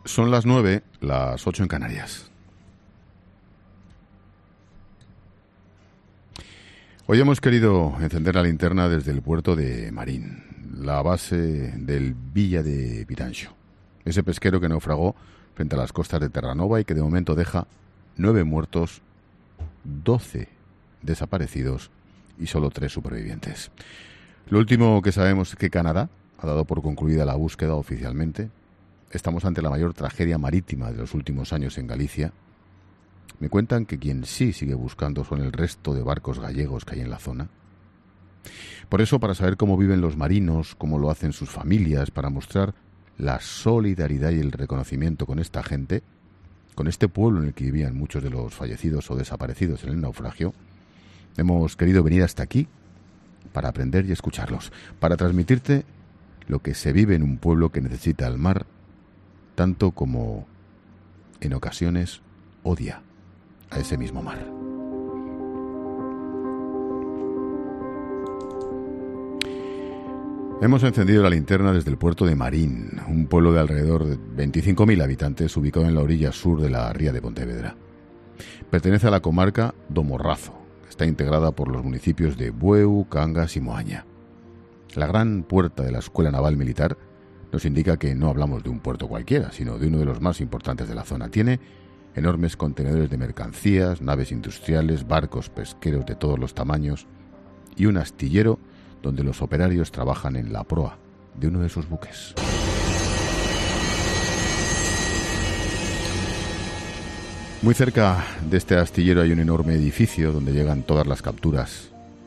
Son las 9, las 8 en Canarias. Hoy hemos querido encender la linterna desde el puerto de Marín, la base del Villa de Bitancho. Ese pesquero que naufragó frente a las costas de Terranova y que de momento deja 9 muertos, 12 desaparecidos y solo 3 supervivientes. Lo último que sabemos es que Canadá ha dado por concluida la búsqueda oficialmente. Estamos ante la mayor tragedia marítima de los últimos años en Galicia. Me cuentan que quien sí sigue buscando son el resto de barcos gallegos que hay en la zona. Por eso, para saber cómo viven los marinos, cómo lo hacen sus familias, para mostrar la solidaridad y el reconocimiento con esta gente, con este pueblo en el que vivían muchos de los fallecidos o desaparecidos en el naufragio, hemos querido venir hasta aquí para aprender y escucharlos, para transmitirte lo que se vive en un pueblo que necesita el mar, tanto como en ocasiones odia a ese mismo mar. Hemos encendido la linterna desde el puerto de Marín, un pueblo de alrededor de 25.000 habitantes ubicado en la orilla sur de la ría de Pontevedra. Pertenece a la comarca do Morrazo. Está integrada por los municipios de Bueu, Cangas y Moaña. La gran puerta de la Escuela Naval Militar nos indica que no hablamos de un puerto cualquiera, sino de uno de los más importantes de la zona. Tiene enormes contenedores de mercancías, naves industriales, barcos pesqueros de todos los tamaños y un astillero donde los operarios trabajan en la proa de uno de esos buques. Muy cerca de este astillero hay un enorme edificio donde llegan todas las capturas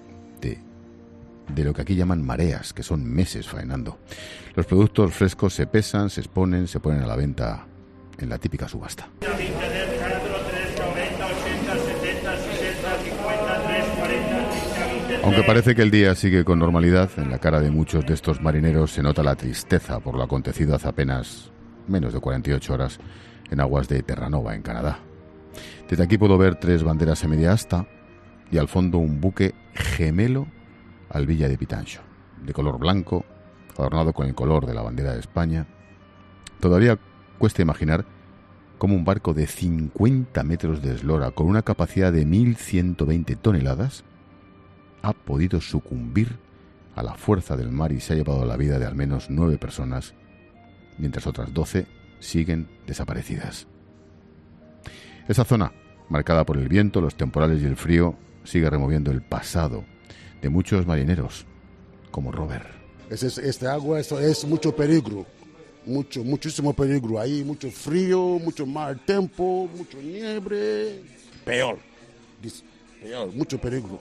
de lo que aquí llaman mareas, que son meses faenando. Los productos frescos se pesan, se exponen, se ponen a la venta en la típica subasta. Aunque parece que el día sigue con normalidad, en la cara de muchos de estos marineros se nota la tristeza por lo acontecido hace apenas menos de 48 horas en aguas de Terranova, en Canadá. Desde aquí puedo ver 3 banderas a media asta y al fondo un buque gemelo al Villa de Bitancho, de color blanco, adornado con el color de la bandera de España. Todavía cuesta imaginar cómo un barco de 50 metros de eslora, con una capacidad de 1.120 toneladas, ha podido sucumbir a la fuerza del mar y se ha llevado la vida de al menos 9 personas, mientras otras 12 siguen desaparecidas. Esa zona, marcada por el viento, los temporales y el frío, sigue removiendo el pasado de muchos marineros, como Robert. Este agua es mucho peligro, muchísimo peligro. Hay mucho frío, mucho mal tiempo, mucho nieve. Peor, mucho peligro.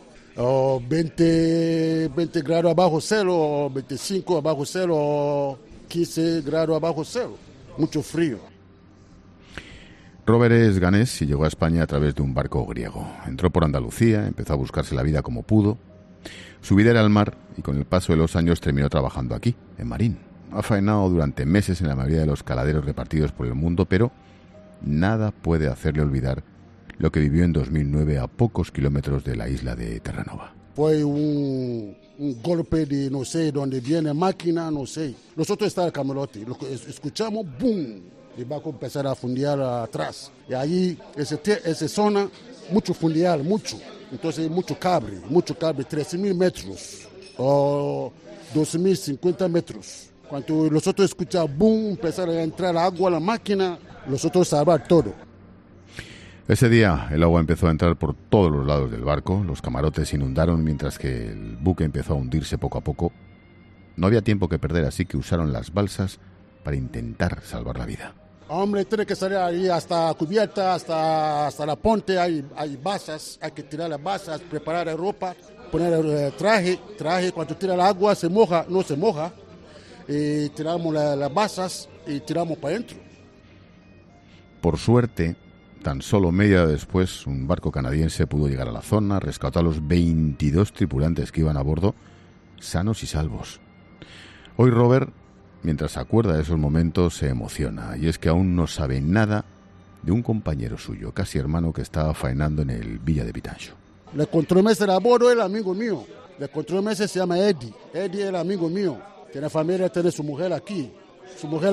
20 grados abajo cero, 25 abajo cero, 15 grados abajo cero. Mucho frío. Robert es ganés y llegó a España a través de un barco griego. Entró por Andalucía, empezó a buscarse la vida como pudo. Su vida era el mar y con el paso de los años terminó trabajando aquí, en Marín. Ha faenado durante meses en la mayoría de los caladeros repartidos por el mundo, pero nada puede hacerle olvidar lo que vivió en 2009 a pocos kilómetros de la isla de Terranova. Fue un golpe de, no sé, donde viene máquina, no sé. Nosotros está el camarote, lo que escuchamos, ¡boom! El barco empezar a fundear atrás. Y ahí, esa zona, mucho fundear, mucho. Entonces, mucho cable, 13.000 metros o 2.050 metros. Cuando nosotros escuchamos, boom, empezar a entrar agua a la máquina, nosotros salvar todo. Ese día el agua empezó a entrar por todos los lados del barco, los camarotes se inundaron mientras que el buque empezó a hundirse poco a poco. No había tiempo que perder, así que usaron las balsas para intentar salvar la vida. Hombre, tiene que salir ahí hasta cubierta, hasta la ponte, hay basas, hay que tirar las basas, preparar la ropa, poner el traje, cuando tira el agua se moja, no se moja, y tiramos las basas y tiramos para adentro. Por suerte, tan solo media hora después, un barco canadiense pudo llegar a la zona, rescató a los 22 tripulantes que iban a bordo, sanos y salvos. Hoy Robert, mientras se acuerda de esos momentos, se emociona, y es que aún no sabe nada de un compañero suyo, casi hermano, que estaba faenando en el Villa de Bitancho. Le controlmestre a bordo el amigo mío. Le controlmestre se llama Eddie. Eddie es el amigo mío. Tiene familia, tiene su mujer aquí. Su mujer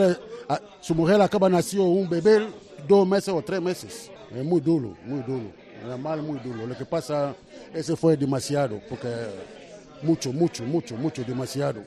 Su mujer acaba de nacer un bebé 2 meses o 3 meses. Es muy duro, muy duro. El mal muy duro. Lo que pasa, ese fue demasiado, porque mucho, demasiado.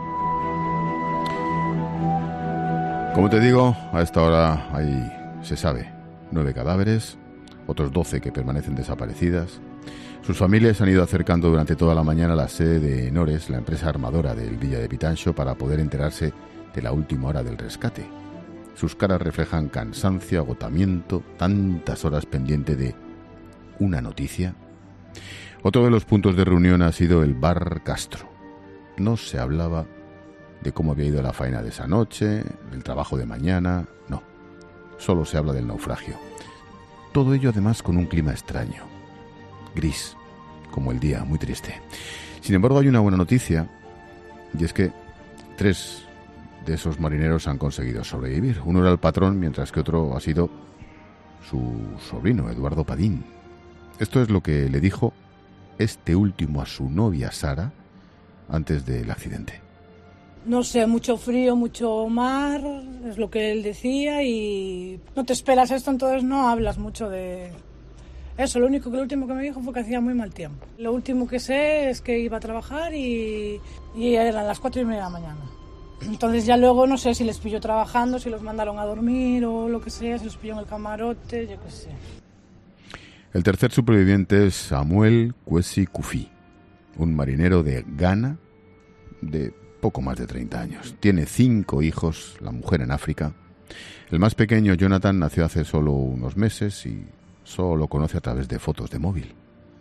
Como te digo, a esta hora se sabe, 9 cadáveres, otros 12 que permanecen desaparecidas. Sus familias se han ido acercando durante toda la mañana a la sede de Enores, la empresa armadora del Villa de Bitancho, para poder enterarse de la última hora del rescate. Sus caras reflejan cansancio, agotamiento, tantas horas pendiente de una noticia. Otro de los puntos de reunión ha sido el bar Castro. No se hablaba de cómo había ido la faena de esa noche, del trabajo de mañana, no. Solo se habla del naufragio. Todo ello además con un clima extraño, gris, como el día, muy triste. Sin embargo, hay una buena noticia, y es que 3 de esos marineros han conseguido sobrevivir. Uno era el patrón, mientras que otro ha sido su sobrino, Eduardo Padín. Esto es lo que le dijo este último a su novia, Sara, antes del accidente. No sé, mucho frío, mucho mar, es lo que él decía, y no te esperas esto, entonces no hablas mucho de eso. Lo último que me dijo fue que hacía muy mal tiempo. Lo último que sé es que iba a trabajar y eran las 4:30 de la mañana. Entonces ya luego no sé si les pilló trabajando, si los mandaron a dormir o lo que sea, si los pilló en el camarote, yo qué sé. El tercer superviviente es Samuel Kwesi Kufi, un marinero de Ghana de poco más de 30 años. Tiene 5 hijos, la mujer en África. El más pequeño, Jonathan, nació hace solo unos meses y solo lo conoce a través de fotos de móvil.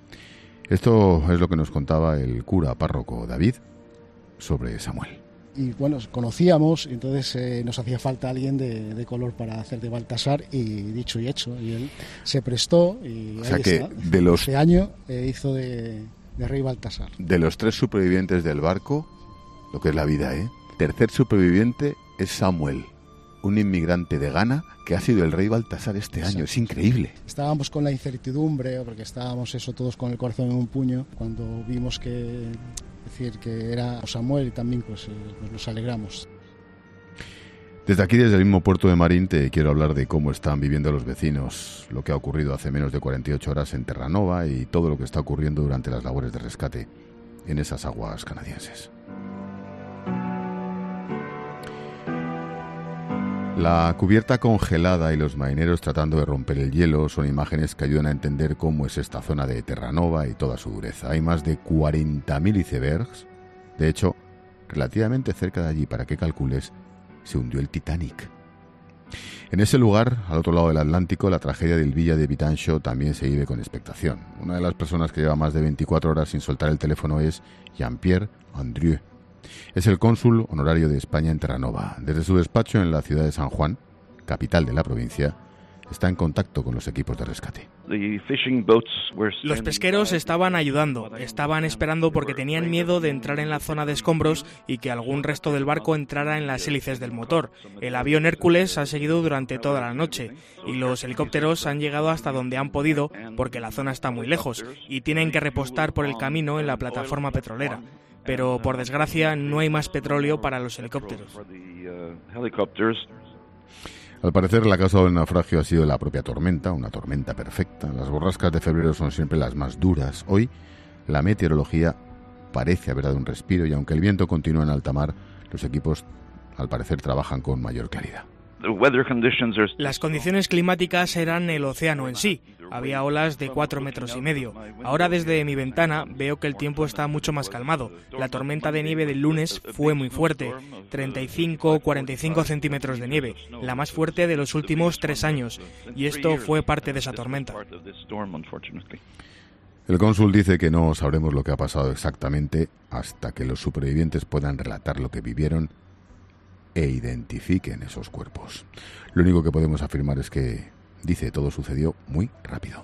Esto es lo que nos contaba el cura párroco David sobre Samuel. Y bueno, conocíamos, entonces nos hacía falta alguien de color para hacer de Baltasar, y dicho y hecho, y él se prestó y o sea ahí que está. Este año hizo de rey Baltasar. De los 3 supervivientes del barco, lo que es la vida, tercer superviviente es Samuel, un inmigrante de Ghana que ha sido el rey Baltasar este año. Es increíble. Estábamos con la incertidumbre, porque estábamos todos con el corazón en un puño, cuando vimos que era Samuel, y también pues nos alegramos. Desde aquí, desde el mismo puerto de Marín, te quiero hablar de cómo están viviendo los vecinos lo que ha ocurrido hace menos de 48 horas en Terranova y todo lo que está ocurriendo durante las labores de rescate en esas aguas canadienses. La cubierta congelada y los marineros tratando de romper el hielo son imágenes que ayudan a entender cómo es esta zona de Terranova y toda su dureza. Hay más de 40.000 icebergs. De hecho, relativamente cerca de allí, para que calcules, se hundió el Titanic. En ese lugar, al otro lado del Atlántico, la tragedia del Villa de Bitancho también se vive con expectación. Una de las personas que lleva más de 24 horas sin soltar el teléfono es Jean-Pierre Andrieu. Es el cónsul honorario de España en Terranova. Desde su despacho en la ciudad de San Juan, capital de la provincia, está en contacto con los equipos de rescate. Los pesqueros estaban ayudando, estaban esperando porque tenían miedo de entrar en la zona de escombros y que algún resto del barco entrara en las hélices del motor. El avión Hércules ha seguido durante toda la noche y los helicópteros han llegado hasta donde han podido porque la zona está muy lejos y tienen que repostar por el camino en la plataforma petrolera. Pero por desgracia no hay más petróleo para los helicópteros. Al parecer la causa del naufragio ha sido la propia tormenta, una tormenta perfecta. Las borrascas de febrero son siempre las más duras. Hoy la meteorología parece haber dado un respiro y aunque el viento continúa en alta mar, los equipos al parecer trabajan con mayor claridad. Las condiciones climáticas eran el océano en sí. Había olas de 4,5 metros. Ahora desde mi ventana veo que el tiempo está mucho más calmado. La tormenta de nieve del lunes fue muy fuerte, 35 o 45 centímetros de nieve, la más fuerte de los últimos 3 años, y esto fue parte de esa tormenta. El cónsul dice que no sabremos lo que ha pasado exactamente hasta que los supervivientes puedan relatar lo que vivieron e identifiquen esos cuerpos. Lo único que podemos afirmar es que, dice, todo sucedió muy rápido.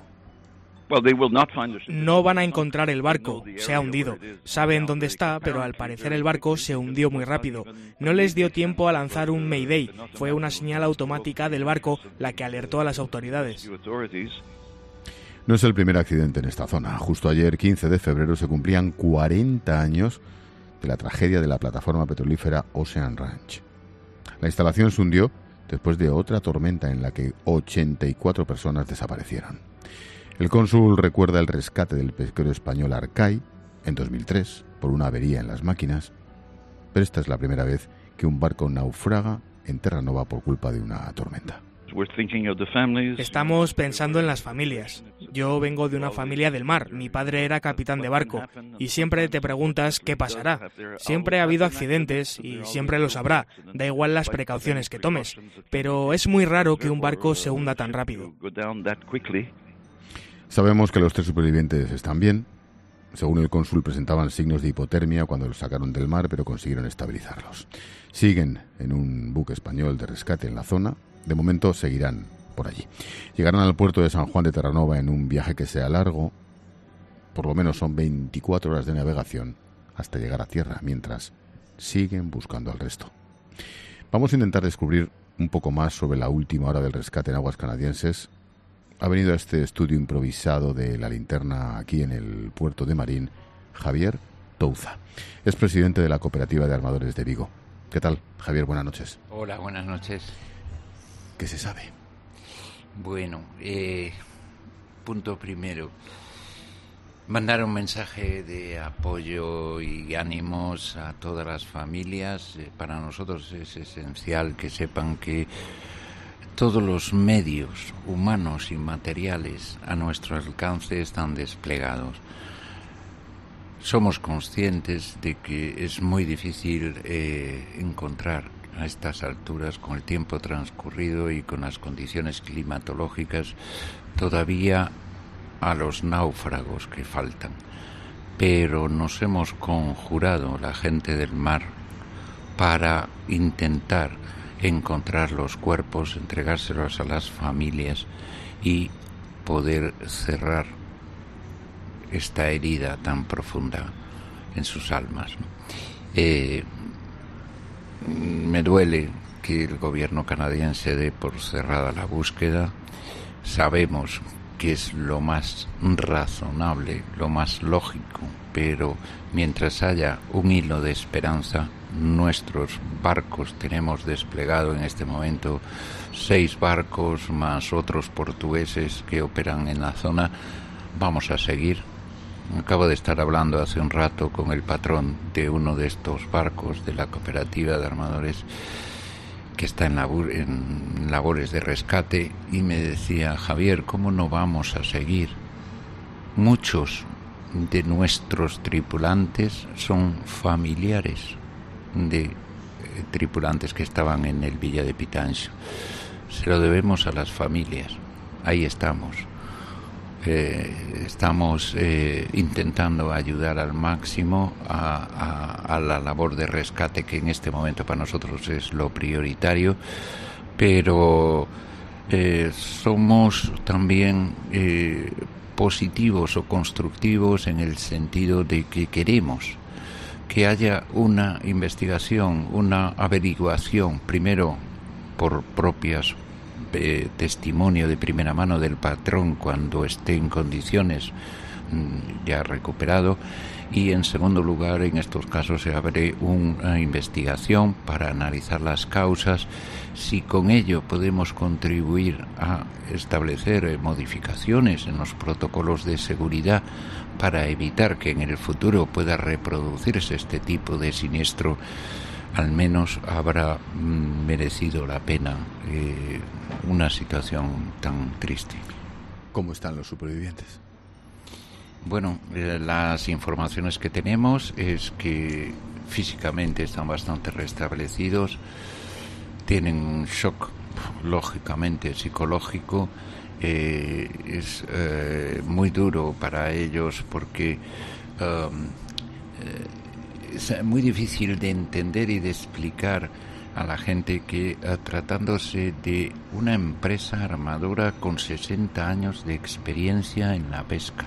No van a encontrar el barco, se ha hundido. Saben dónde está, pero al parecer el barco se hundió muy rápido. No les dio tiempo a lanzar un Mayday, fue una señal automática del barco la que alertó a las autoridades. No es el primer accidente en esta zona. Justo ayer, 15 de febrero, se cumplían 40 años de la tragedia de la plataforma petrolífera Ocean Range. La instalación se hundió después de otra tormenta en la que 84 personas desaparecieron. El cónsul recuerda el rescate del pesquero español Arcay en 2003 por una avería en las máquinas, pero esta es la primera vez que un barco naufraga en Terranova por culpa de una tormenta. Estamos pensando en las familias. Yo vengo de una familia del mar. Mi padre era capitán de barco. Y siempre te preguntas qué pasará. Siempre ha habido accidentes y siempre los habrá. Da igual las precauciones que tomes. Pero es muy raro que un barco se hunda tan rápido. Sabemos que los 3 supervivientes están bien. Según el cónsul, presentaban signos de hipotermia cuando los sacaron del mar, pero consiguieron estabilizarlos. Siguen en un buque español de rescate en la zona. De momento seguirán por allí. Llegarán al puerto de San Juan de Terranova en un viaje que sea largo. Por lo menos son 24 horas de navegación hasta llegar a tierra, mientras siguen buscando al resto. Vamos a intentar descubrir un poco más sobre la última hora del rescate en aguas canadienses. Ha venido a este estudio improvisado de La Linterna aquí en el puerto de Marín Javier Touza. Es presidente de la Cooperativa de Armadores de Vigo. ¿Qué tal, Javier? Buenas noches. Hola, buenas noches. ¿Qué se sabe? Bueno, punto primero, mandar un mensaje de apoyo y ánimos a todas las familias. Para nosotros es esencial que sepan que todos los medios humanos y materiales a nuestro alcance están desplegados. Somos conscientes de que es muy difícil encontrar a estas alturas, con el tiempo transcurrido y con las condiciones climatológicas, todavía a los náufragos que faltan. Pero nos hemos conjurado, la gente del mar, para intentar encontrar los cuerpos, entregárselos a las familias y poder cerrar esta herida tan profunda en sus almas, ¿no? Me duele que el gobierno canadiense dé por cerrada la búsqueda. Sabemos que es lo más razonable, lo más lógico, pero mientras haya un hilo de esperanza, nuestros barcos, tenemos desplegado en este momento 6 barcos más otros portugueses que operan en la zona, vamos a seguir. Acabo de estar hablando hace un rato con el patrón de uno de estos barcos de la Cooperativa de Armadores que está en labores de rescate y me decía: Javier, ¿cómo no vamos a seguir? Muchos de nuestros tripulantes son familiares de tripulantes que estaban en el Villa de Pitanxo. Se lo debemos a las familias. Ahí estamos. Estamos intentando ayudar al máximo a la labor de rescate, que en este momento para nosotros es lo prioritario, pero somos también positivos o constructivos en el sentido de que queremos que haya una investigación, una averiguación, primero por propias testimonio de primera mano del patrón cuando esté en condiciones ya recuperado, y en segundo lugar, en estos casos se abre una investigación para analizar las causas. Si con ello podemos contribuir a establecer modificaciones en los protocolos de seguridad para evitar que en el futuro pueda reproducirse este tipo de siniestro, al menos habrá merecido la pena una situación tan triste. ¿Cómo están los supervivientes? Bueno, las informaciones que tenemos es que físicamente están bastante restablecidos, tienen un shock lógicamente psicológico, es muy duro para ellos porque es muy difícil de entender y de explicar a la gente que tratándose de una empresa armadora con 60 años de experiencia en la pesca,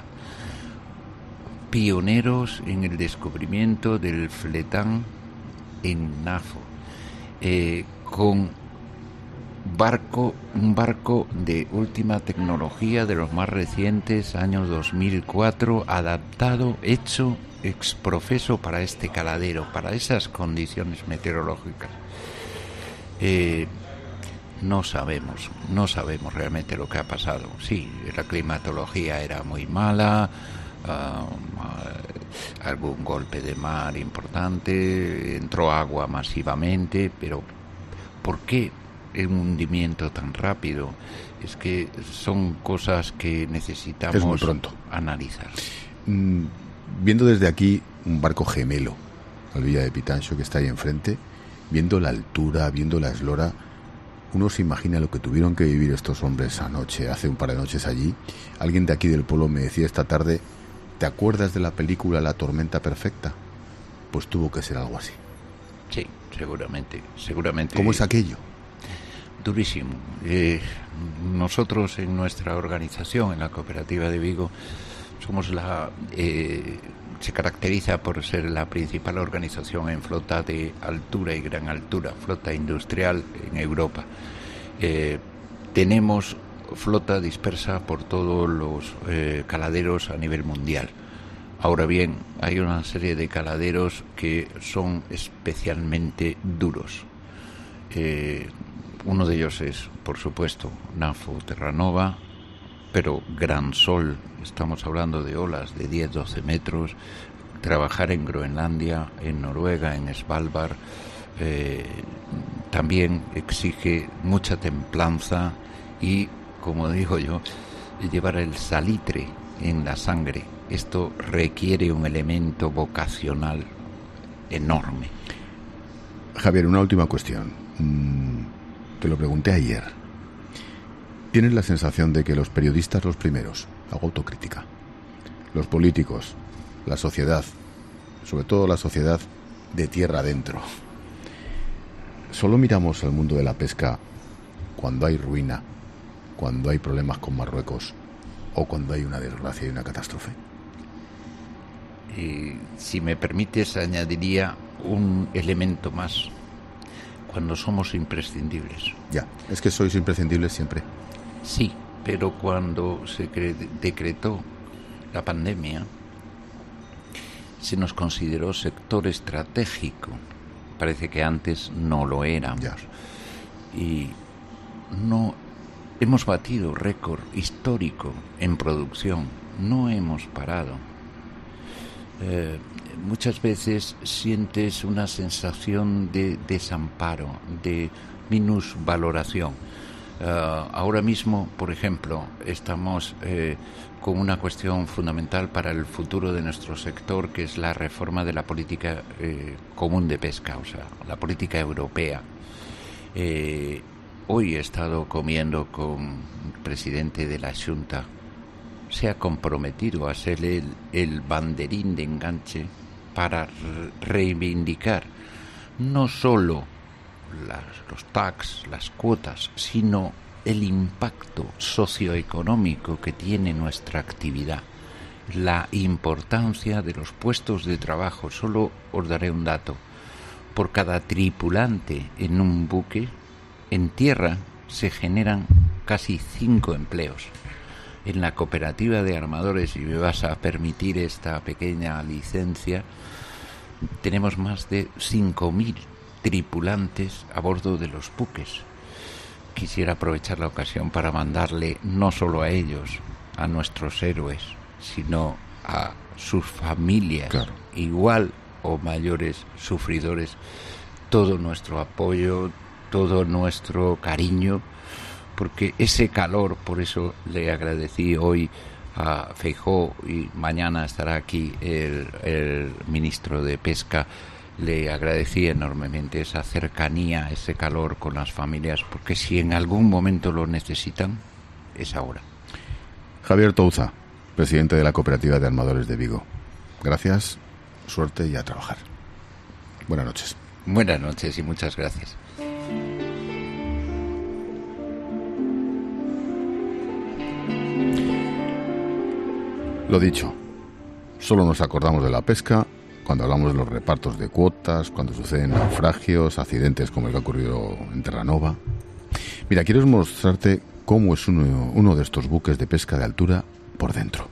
pioneros en el descubrimiento del fletán en Nafo, con un barco de última tecnología, de los más recientes, año 2004, adaptado, hecho exprofeso para este caladero, para esas condiciones meteorológicas. No sabemos realmente lo que ha pasado. Sí, la climatología era muy mala, algún golpe de mar importante, entró agua masivamente, pero ¿por qué un hundimiento tan rápido? Es que son cosas que necesitamos es muy pronto analizar. Viendo desde aquí un barco gemelo al Villa de Pitancho que está ahí enfrente, viendo la altura, viendo la eslora, uno se imagina lo que tuvieron que vivir estos hombres anoche, hace un par de noches allí. Alguien de aquí del pueblo me decía esta tarde, ¿te acuerdas de la película La tormenta perfecta? Pues tuvo que ser algo así. Sí, seguramente. ¿Cómo es aquello? Durísimo. Nosotros en nuestra organización, en la Cooperativa de Vigo, somos se caracteriza por ser la principal organización en flota de altura y gran altura, flota industrial en Europa. Tenemos flota dispersa por todos los caladeros a nivel mundial. Ahora bien, hay una serie de caladeros que son especialmente duros. Uno de ellos es, por supuesto, Nafo Terranova, pero Gran Sol, estamos hablando de olas de 10-12 metros, trabajar en Groenlandia, en Noruega, en Svalbard, también exige mucha templanza y, como digo yo, llevar el salitre en la sangre. Esto requiere un elemento vocacional enorme. Javier, una última cuestión. Te lo pregunté ayer. ¿Tienes la sensación de que los periodistas, los primeros, hago autocrítica, los políticos, la sociedad, sobre todo la sociedad de tierra adentro, solo miramos al mundo de la pesca cuando hay ruina, cuando hay problemas con Marruecos o cuando hay una desgracia y una catástrofe? Si me permites, añadiría un elemento más: cuando somos imprescindibles. Ya, es que sois imprescindibles siempre. Sí, pero cuando se decretó la pandemia, se nos consideró sector estratégico. Parece que antes no lo éramos. Ya. Y no hemos batido récord histórico en producción. No hemos parado. Muchas veces sientes una sensación de desamparo, de minusvaloración. Ahora mismo, por ejemplo, estamos con una cuestión fundamental para el futuro de nuestro sector, que es la reforma de la política común de pesca, o sea, la política europea. Hoy he estado comiendo con el presidente de la Xunta. Se ha comprometido a ser el banderín de enganche para reivindicar no solo los tax, las cuotas, sino el impacto socioeconómico que tiene nuestra actividad, la importancia de los puestos de trabajo. Solo os daré un dato: por cada tripulante en un buque, en tierra se generan casi 5 empleos. En la cooperativa de armadores, y me vas a permitir esta pequeña licencia, tenemos más de 5.000 tripulantes a bordo de los buques. Quisiera aprovechar la ocasión para mandarle no solo a ellos, a nuestros héroes, sino a sus familias, claro, igual o mayores sufridores, todo nuestro apoyo, todo nuestro cariño, porque ese calor, por eso le agradecí hoy a Feijóo, y mañana estará aquí el ministro de Pesca. Le agradecí enormemente esa cercanía, ese calor con las familias, porque si en algún momento lo necesitan, es ahora. Javier Touza, presidente de la Cooperativa de Armadores de Vigo. Gracias, suerte y a trabajar. Buenas noches. Buenas noches y muchas gracias. Lo dicho, solo nos acordamos de la pesca cuando hablamos de los repartos de cuotas, cuando suceden naufragios, accidentes como el que ha ocurrido en Terranova. Mira, quiero mostrarte cómo es uno de estos buques de pesca de altura por dentro.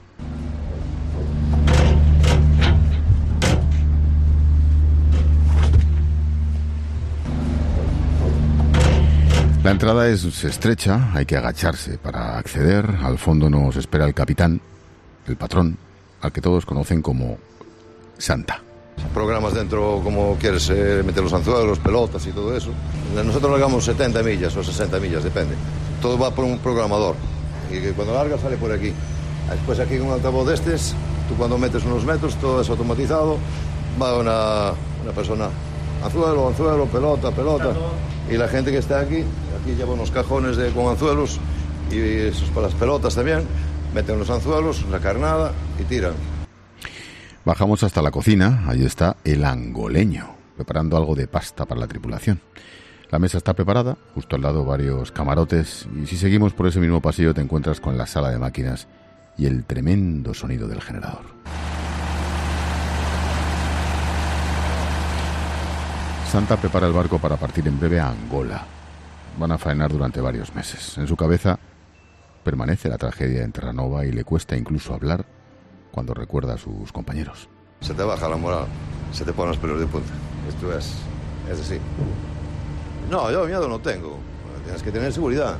La entrada es estrecha, hay que agacharse para acceder. Al fondo nos espera el capitán, el patrón, al que todos conocen como Santa. Programas dentro como quieres meter los anzuelos, pelotas y todo eso. Nosotros largamos 70 millas o 60 millas, depende. Todo va por un programador y que cuando larga sale por aquí. Después aquí con un altavoz de estos, tú cuando metes unos metros, todo es automatizado, va una persona, anzuelo, pelota. Y la gente que está aquí lleva unos cajones con anzuelos y esos para las pelotas también. Meten los anzuelos, la carnada y tiran. Bajamos hasta la cocina, ahí está el angoleño, preparando algo de pasta para la tripulación. La mesa está preparada, justo al lado varios camarotes, y si seguimos por ese mismo pasillo te encuentras con la sala de máquinas y el tremendo sonido del generador. Santa prepara el barco para partir en breve a Angola. Van a faenar durante varios meses. En su cabeza permanece la tragedia en Terranova y le cuesta incluso hablar cuando recuerda a sus compañeros. Se te baja la moral, se te ponen los pelos de punta. Esto es así. No, yo miedo no tengo. Tienes que tener seguridad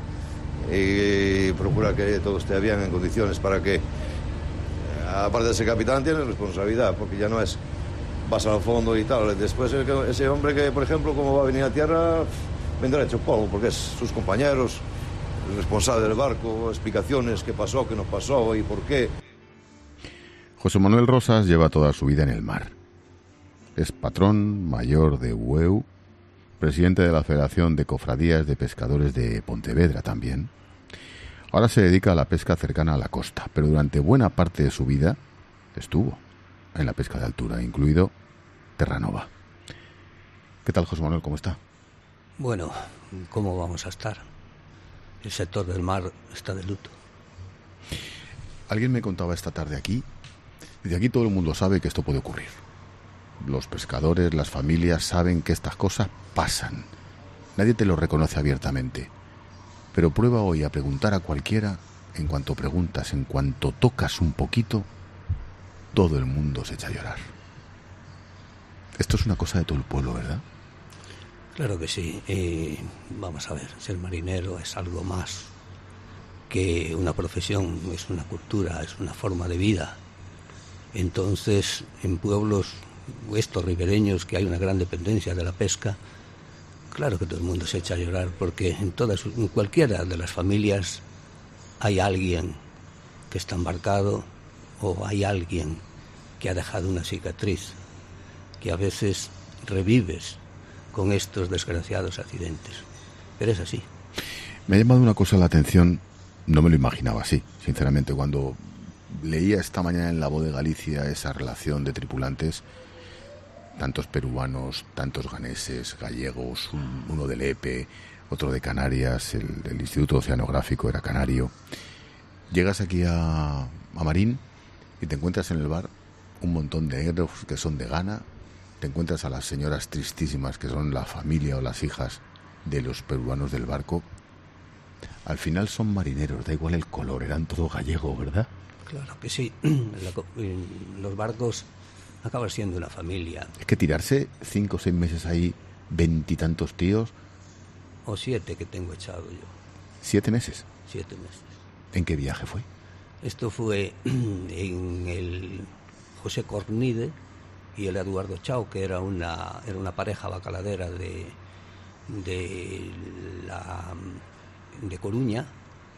y procurar que todo esté bien en condiciones para que, aparte de ser capitán, tienes responsabilidad, porque ya no es vas al fondo y tal. Después ese hombre que, por ejemplo, como va a venir a tierra, vendrá hecho polvo, porque es sus compañeros, el responsable del barco, explicaciones, qué pasó, qué no pasó y por qué. José Manuel Rosas lleva toda su vida en el mar. Es patrón mayor de UEU, presidente de la Federación de Cofradías de Pescadores de Pontevedra también. Ahora se dedica a la pesca cercana a la costa, pero durante buena parte de su vida estuvo en la pesca de altura, incluido Terranova. ¿Qué tal, José Manuel? ¿Cómo está? Bueno, ¿cómo vamos a estar? El sector del mar está de luto. Alguien me contaba esta tarde aquí. Desde aquí todo el mundo sabe que esto puede ocurrir. Los pescadores, las familias saben que estas cosas pasan. Nadie te lo reconoce abiertamente. Pero prueba hoy a preguntar a cualquiera, en cuanto preguntas, en cuanto tocas un poquito, todo el mundo se echa a llorar. Esto es una cosa de todo el pueblo, ¿verdad? Claro que sí. Vamos a ver, ser marinero es algo más que una profesión, es una cultura, es una forma de vida. Entonces, en pueblos estos ribereños que hay una gran dependencia de la pesca, claro que todo el mundo se echa a llorar, porque en cualquiera de las familias hay alguien que está embarcado o hay alguien que ha dejado una cicatriz que a veces revives con estos desgraciados accidentes. Pero es así. Me ha llamado una cosa la atención, no me lo imaginaba así, sinceramente, cuando leía esta mañana en La Voz de Galicia esa relación de tripulantes, tantos peruanos, tantos ganeses, gallegos, uno del EPE, otro de Canarias, el Instituto Oceanográfico era canario. Llegas aquí a Marín y te encuentras en el bar un montón de negros que son de Ghana, te encuentras a las señoras tristísimas que son la familia o las hijas de los peruanos del barco. Al final son marineros, da igual el color, eran todo gallego, ¿verdad? Claro que sí. Los barcos acaban siendo una familia. Es que tirarse 5 o 6 meses ahí, 20 y tantos tíos. O 7 que tengo echado yo. ¿7 meses? 7 meses. ¿En qué viaje fue? Esto fue en el José Cornide y el Eduardo Chao, que era una pareja bacaladera de Coruña.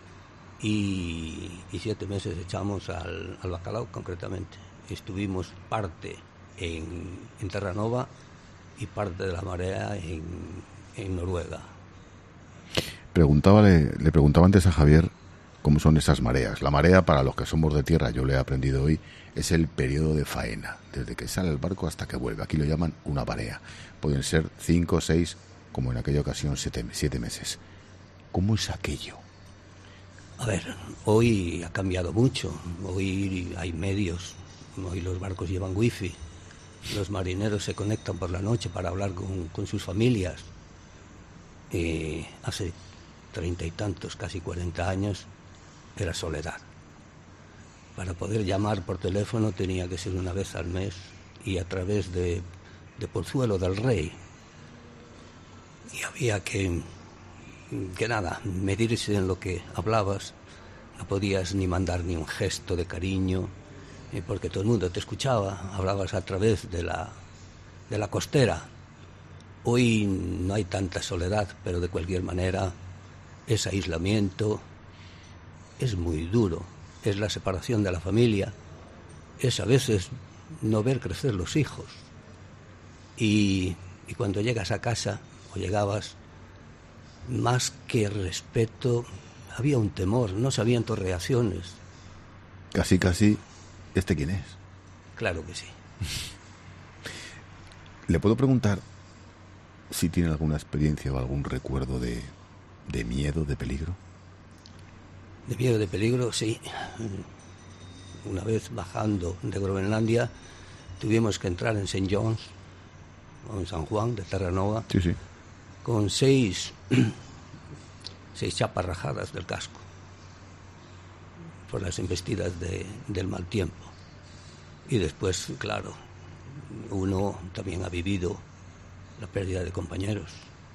Y 7 meses echamos al bacalao, concretamente. Estuvimos parte en Terranova y parte de la marea en Noruega. Le preguntaba antes a Javier cómo son esas mareas. La marea, para los que somos de tierra, yo le he aprendido hoy, es el periodo de faena, desde que sale el barco hasta que vuelve. Aquí lo llaman una marea. Pueden ser 5, 6, como en aquella ocasión 7 meses. ¿Cómo es aquello? A ver, hoy ha cambiado mucho. Hoy hay medios. Hoy los barcos llevan wifi. Los marineros se conectan por la noche para hablar con sus familias. Hace 30 y tantos, casi 40 años, era soledad. Para poder llamar por teléfono tenía que ser una vez al mes y a través de Pozuelo del Rey. Y había que que nada, medirse en lo que hablabas, no podías ni mandar ni un gesto de cariño, porque todo el mundo te escuchaba, hablabas a través de la costera. Hoy no hay tanta soledad, pero de cualquier manera ese aislamiento es muy duro, es la separación de la familia, es a veces no ver crecer los hijos. Y cuando llegas a casa, o llegabas, más que respeto, había un temor, no sabían tus reacciones. Casi, ¿este quién es? Claro que sí. ¿Le puedo preguntar si tiene alguna experiencia o algún recuerdo de miedo, de peligro? De miedo, de peligro, sí. Una vez bajando de Groenlandia, tuvimos que entrar en St. John's, o en San Juan de Terranova, sí, con seis chapas rajadas del casco por las embestidas del mal tiempo. Y después, claro, uno también ha vivido la pérdida de compañeros.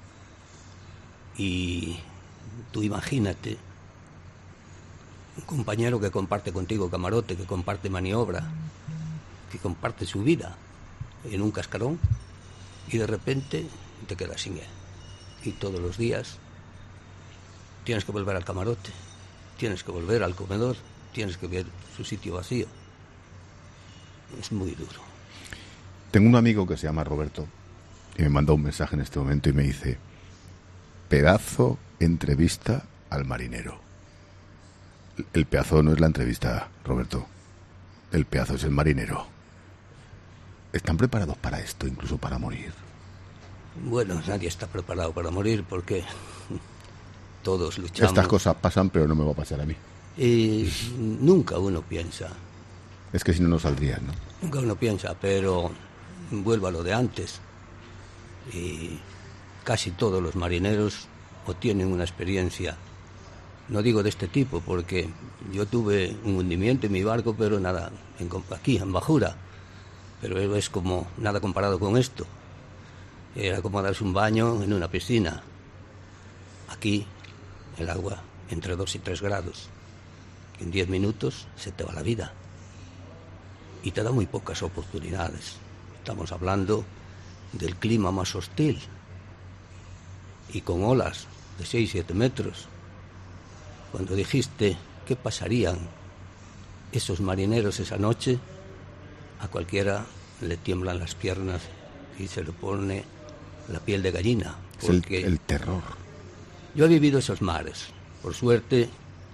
Y tú imagínate un compañero que comparte contigo camarote, que comparte maniobra, que comparte su vida en un cascarón, y de repente te quedas sin él. Y todos los días tienes que volver al camarote, tienes que volver al comedor, tienes que ver su sitio vacío. Es muy duro. Tengo un amigo que se llama Roberto y me manda un mensaje en este momento y me dice: pedazo entrevista al marinero. El pedazo no es la entrevista, Roberto. El pedazo es el marinero. ¿Están preparados para esto, incluso para morir? Bueno, nadie está preparado para morir porque todos luchamos. Estas cosas pasan, pero no me va a pasar a mí. Y nunca uno piensa. Es que si no, no saldría, ¿no? Nunca uno piensa, pero vuelvo a lo de antes. Y casi todos los marineros o tienen una experiencia, no digo de este tipo, porque yo tuve un hundimiento en mi barco, pero nada, aquí en Bajura, pero es como nada comparado con esto. Era como darse un baño en una piscina. Aquí el agua entre 2 y 3 grados. En 10 minutos se te va la vida. Y te da muy pocas oportunidades. Estamos hablando del clima más hostil. Y con olas de 6-7 metros. Cuando dijiste qué pasarían esos marineros esa noche, a cualquiera le tiemblan las piernas y se le pone la piel de gallina. Porque es el terror. Yo he vivido esos mares. Por suerte,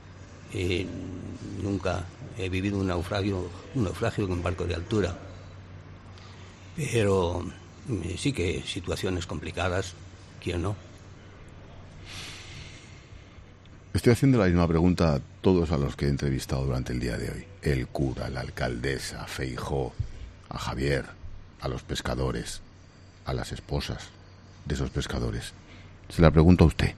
nunca he vivido un naufragio en un barco de altura. Pero sí que situaciones complicadas, ¿quién no? Estoy haciendo la misma pregunta a todos a los que he entrevistado durante el día de hoy. El cura, la alcaldesa, Feijóo, a Javier, a los pescadores, a las esposas de esos pescadores. Se la pregunto a usted.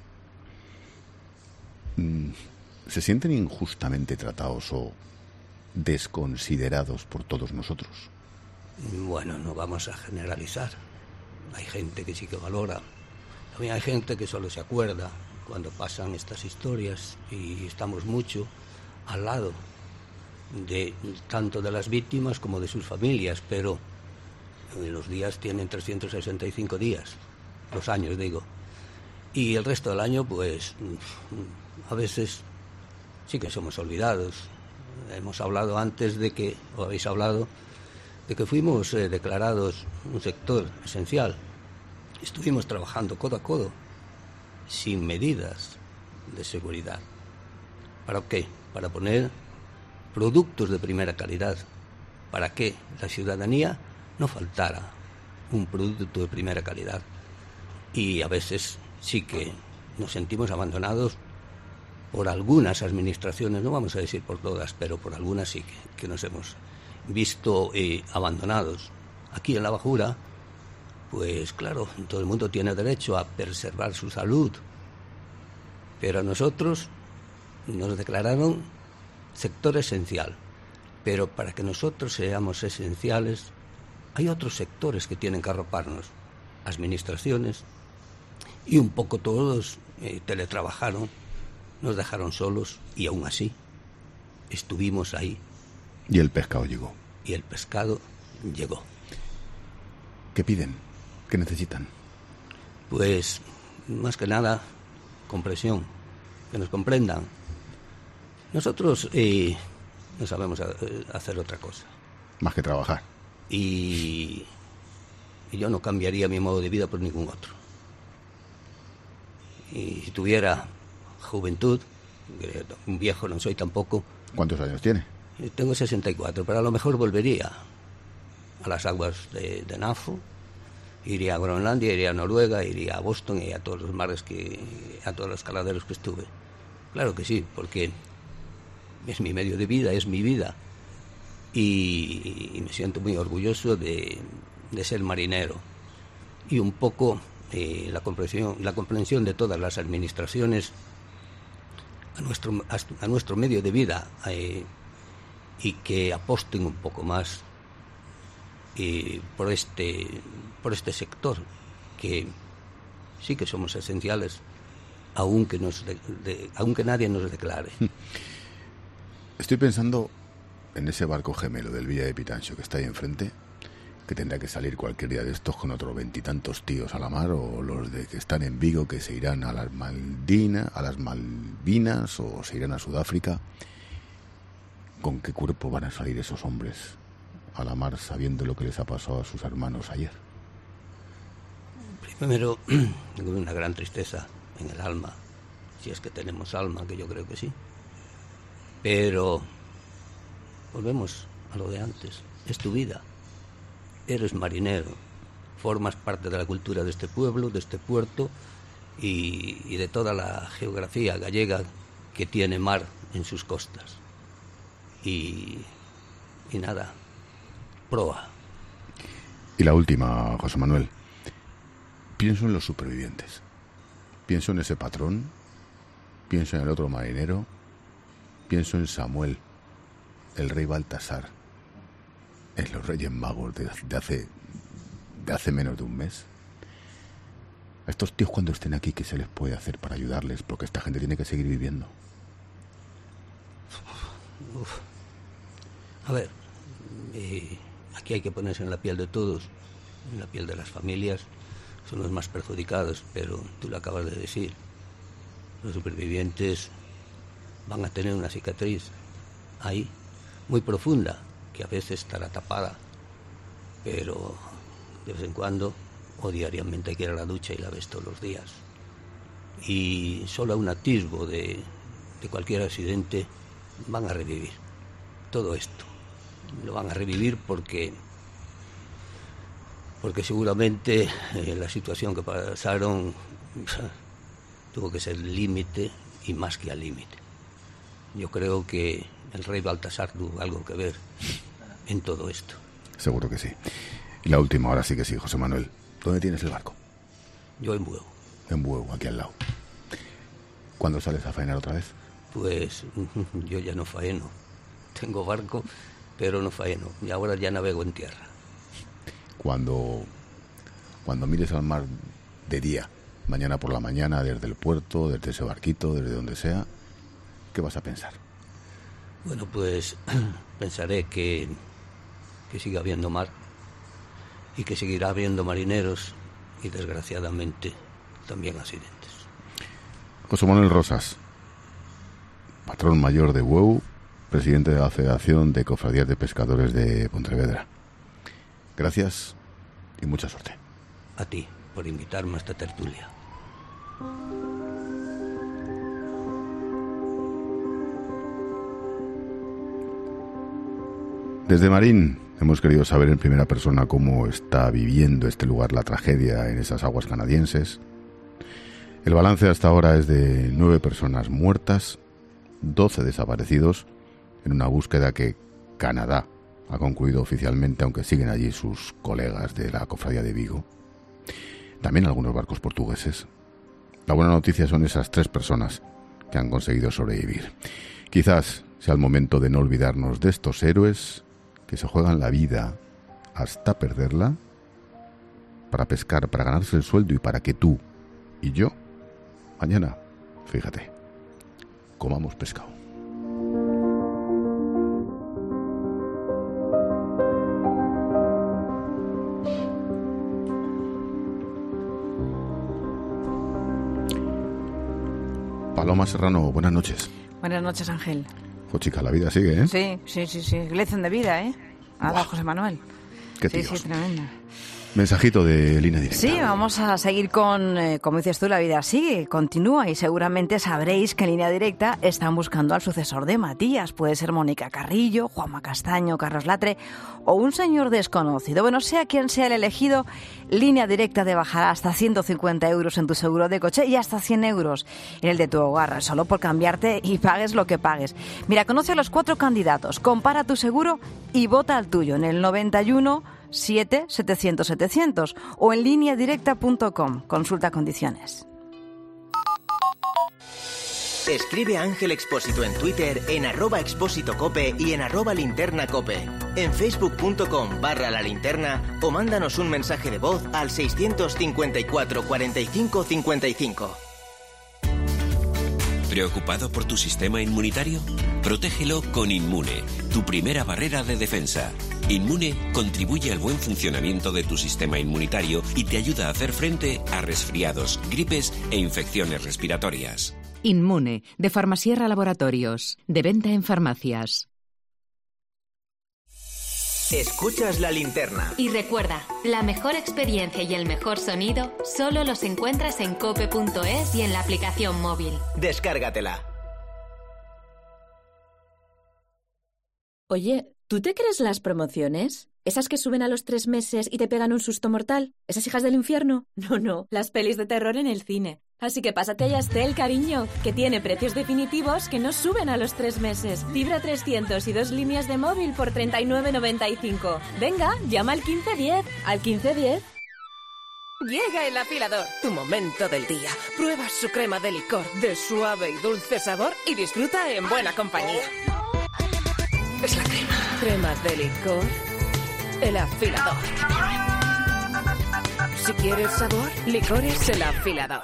¿Se sienten injustamente tratados o desconsiderados por todos nosotros? Bueno, no vamos a generalizar. Hay gente que sí que valora. También hay gente que solo se acuerda cuando pasan estas historias, y estamos mucho al lado de tanto de las víctimas como de sus familias, pero los días tienen 365 días, los años digo, y el resto del año pues a veces sí que somos olvidados. Hemos hablado antes habéis hablado de que fuimos declarados un sector esencial. Estuvimos trabajando codo a codo, sin medidas de seguridad. ¿Para qué? Para poner productos de primera calidad, para que la ciudadanía no faltara un producto de primera calidad. Y a veces sí que nos sentimos abandonados por algunas administraciones, no vamos a decir por todas, pero por algunas sí que nos hemos visto abandonados. Aquí en La Bajura, pues claro, todo el mundo tiene derecho a preservar su salud, pero a nosotros nos declararon sector esencial. Pero para que nosotros seamos esenciales, hay otros sectores que tienen que arroparnos, administraciones y un poco todos teletrabajaron, nos dejaron solos y aún así estuvimos ahí. Y el pescado llegó. Y el pescado llegó. ¿Qué piden? ¿Qué necesitan? Pues, más que nada, comprensión, que nos comprendan. Nosotros no sabemos hacer otra cosa. Más que trabajar. Y yo no cambiaría mi modo de vida por ningún otro. Y si tuviera juventud, un viejo no soy tampoco. ¿Cuántos años tiene? Tengo 64, pero a lo mejor volvería a las aguas de Nafo, iría a Groenlandia, iría a Noruega, iría a Boston y a todos los mares a todos los caladeros que estuve. Claro que sí, porque es mi medio de vida, es mi vida. Y me siento muy orgulloso de ser marinero. Y un poco la comprensión de todas las administraciones a nuestro medio de vida, y que aposten un poco más por este sector, que sí que somos esenciales, aunque nadie nos declare. Estoy pensando en ese barco gemelo del Villa de Pitancho que está ahí enfrente, que tendrá que salir cualquier día de estos con otros 20 y tantos tíos a la mar, o los de que están en Vigo que se irán a las Malvinas o se irán a Sudáfrica. ¿Con qué cuerpo van a salir esos hombres a la mar sabiendo lo que les ha pasado a sus hermanos ayer? Primero, tengo una gran tristeza en el alma, si es que tenemos alma, que yo creo que sí. Pero volvemos a lo de antes, es tu vida. Eres marinero, formas parte de la cultura de este pueblo, de este puerto y de toda la geografía gallega que tiene mar en sus costas. Y nada, proa. Y la última, José Manuel. Pienso en los supervivientes. Pienso en ese patrón, pienso en el otro marinero, pienso en Samuel, el rey Baltasar, en los Reyes Magos de hace menos de un mes. A estos tíos, cuando estén aquí, ¿qué se les puede hacer para ayudarles? Porque esta gente tiene que seguir viviendo. A ver, aquí hay que ponerse en la piel de todos, en la piel de las familias. Son los más perjudicados, pero tú lo acabas de decir. Los supervivientes van a tener una cicatriz ahí, muy profunda, que a veces estará tapada, pero de vez en cuando o diariamente hay que ir a la ducha y la ves todos los días. Y solo a un atisbo de cualquier accidente van a revivir todo esto. Lo van a revivir porque seguramente la situación que pasaron tuvo que ser límite y más que al límite. Yo creo que el rey Baltasar tuvo algo que ver en todo esto. Seguro que sí. Y la última, ahora sí que sí, José Manuel. ¿Dónde tienes el barco? Yo en Bueu. En Bueu, aquí al lado. ¿Cuándo sales a faenar otra vez? Pues yo ya no faeno. Tengo barco, pero no faeno. Y ahora ya navego en tierra. Cuando mires al mar de día, mañana por la mañana, desde el puerto, desde ese barquito, desde donde sea, ¿qué vas a pensar? Bueno, pues pensaré que siga habiendo mar y que seguirá habiendo marineros y, desgraciadamente, también accidentes. José Manuel Rosas, patrón mayor de Bueu, presidente de la Federación de Cofradías de Pescadores de Pontevedra. Gracias y mucha suerte. A ti, por invitarme a esta tertulia. Desde Marín hemos querido saber en primera persona cómo está viviendo este lugar la tragedia en esas aguas canadienses. El balance hasta ahora es de 9 personas muertas, 12 desaparecidos, en una búsqueda que Canadá ha concluido oficialmente, aunque siguen allí sus colegas de la Cofradía de Vigo. También algunos barcos portugueses. La buena noticia son esas 3 personas que han conseguido sobrevivir. Quizás sea el momento de no olvidarnos de estos héroes que se juegan la vida hasta perderla para pescar, para ganarse el sueldo y para que tú y yo mañana, fíjate, comamos pescado. Paloma Serrano, buenas noches. Buenas noches, Ángel. Chica, la vida sigue, ¿eh? Sí. Lección de vida, ¿eh? Nada, José Manuel. Qué tíos. Sí, tremenda. Mensajito de Línea Directa. Sí, vamos a seguir con, como dices tú, la vida sigue, continúa, y seguramente sabréis que en Línea Directa están buscando al sucesor de Matías. Puede ser Mónica Carrillo, Juanma Castaño, Carlos Latre o un señor desconocido. Bueno, sea quien sea el elegido, Línea Directa te bajará hasta 150 euros en tu seguro de coche y hasta 100 euros en el de tu hogar, solo por cambiarte y pagues lo que pagues. Mira, conoce a los 4 candidatos, compara tu seguro y vota al tuyo en el 91 700 o en lineadirecta.com. Consulta condiciones. Escribe a Ángel Expósito en Twitter en @expósitocope y en @linternacope, en facebook.com/la linterna o mándanos un mensaje de voz al 654 45 55. ¿Preocupado por tu sistema inmunitario? Protégelo con Inmune, tu primera barrera de defensa. Inmune contribuye al buen funcionamiento de tu sistema inmunitario y te ayuda a hacer frente a resfriados, gripes e infecciones respiratorias. Inmune, de Farmasierra Laboratorios, de venta en farmacias. Escuchas La Linterna. Y recuerda, la mejor experiencia y el mejor sonido solo los encuentras en cope.es y en la aplicación móvil. Descárgatela. Oye, ¿tú te crees las promociones? ¿Esas que suben a los 3 meses y te pegan un susto mortal? ¿Esas hijas del infierno? No, las pelis de terror en el cine. Así que pásate a Yastel, cariño, que tiene precios definitivos que no suben a los 3 meses. Fibra 300 y 2 líneas de móvil por 39,95. Venga, llama al 1510. ¿Al 1510? Llega el afilador, tu momento del día. Prueba su crema de licor de suave y dulce sabor y disfruta en buena compañía. Es la crema de licor, el afilador. Si quieres sabor, licores el afilador.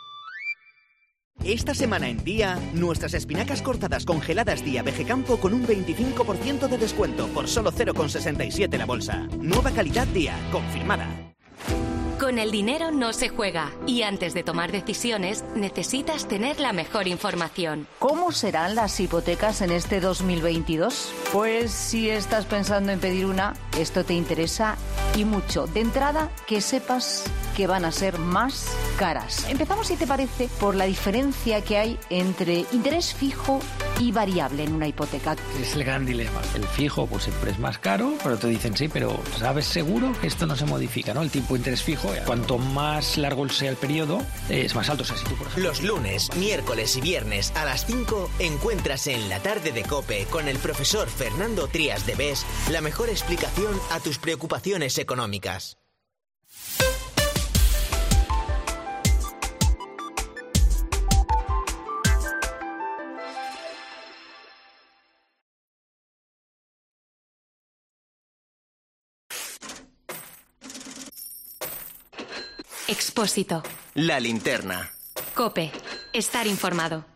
Esta semana en Día, nuestras espinacas cortadas congeladas Día Vegecampo con un 25% de descuento por solo 0,67 la bolsa. Nueva calidad Día, confirmada. Con el dinero no se juega y antes de tomar decisiones necesitas tener la mejor información. ¿Cómo serán las hipotecas en este 2022? Pues si estás pensando en pedir una, esto te interesa y mucho. De entrada, que sepas que van a ser más caras. Empezamos, si te parece, por la diferencia que hay entre interés fijo y variable en una hipoteca. Es el gran dilema. El fijo pues siempre es más caro, pero te dicen sí, pero ¿sabes seguro que esto no se modifica, ¿no? El tipo de interés fijo, cuanto más largo sea el periodo, es más alto. O sea, si tú, por ejemplo... Los lunes, miércoles y viernes a las 5 encuentras en La Tarde de COPE con el profesor Fernando Trías de Bes la mejor explicación a tus preocupaciones económicas. Expósito. La Linterna. COPE. Estar informado.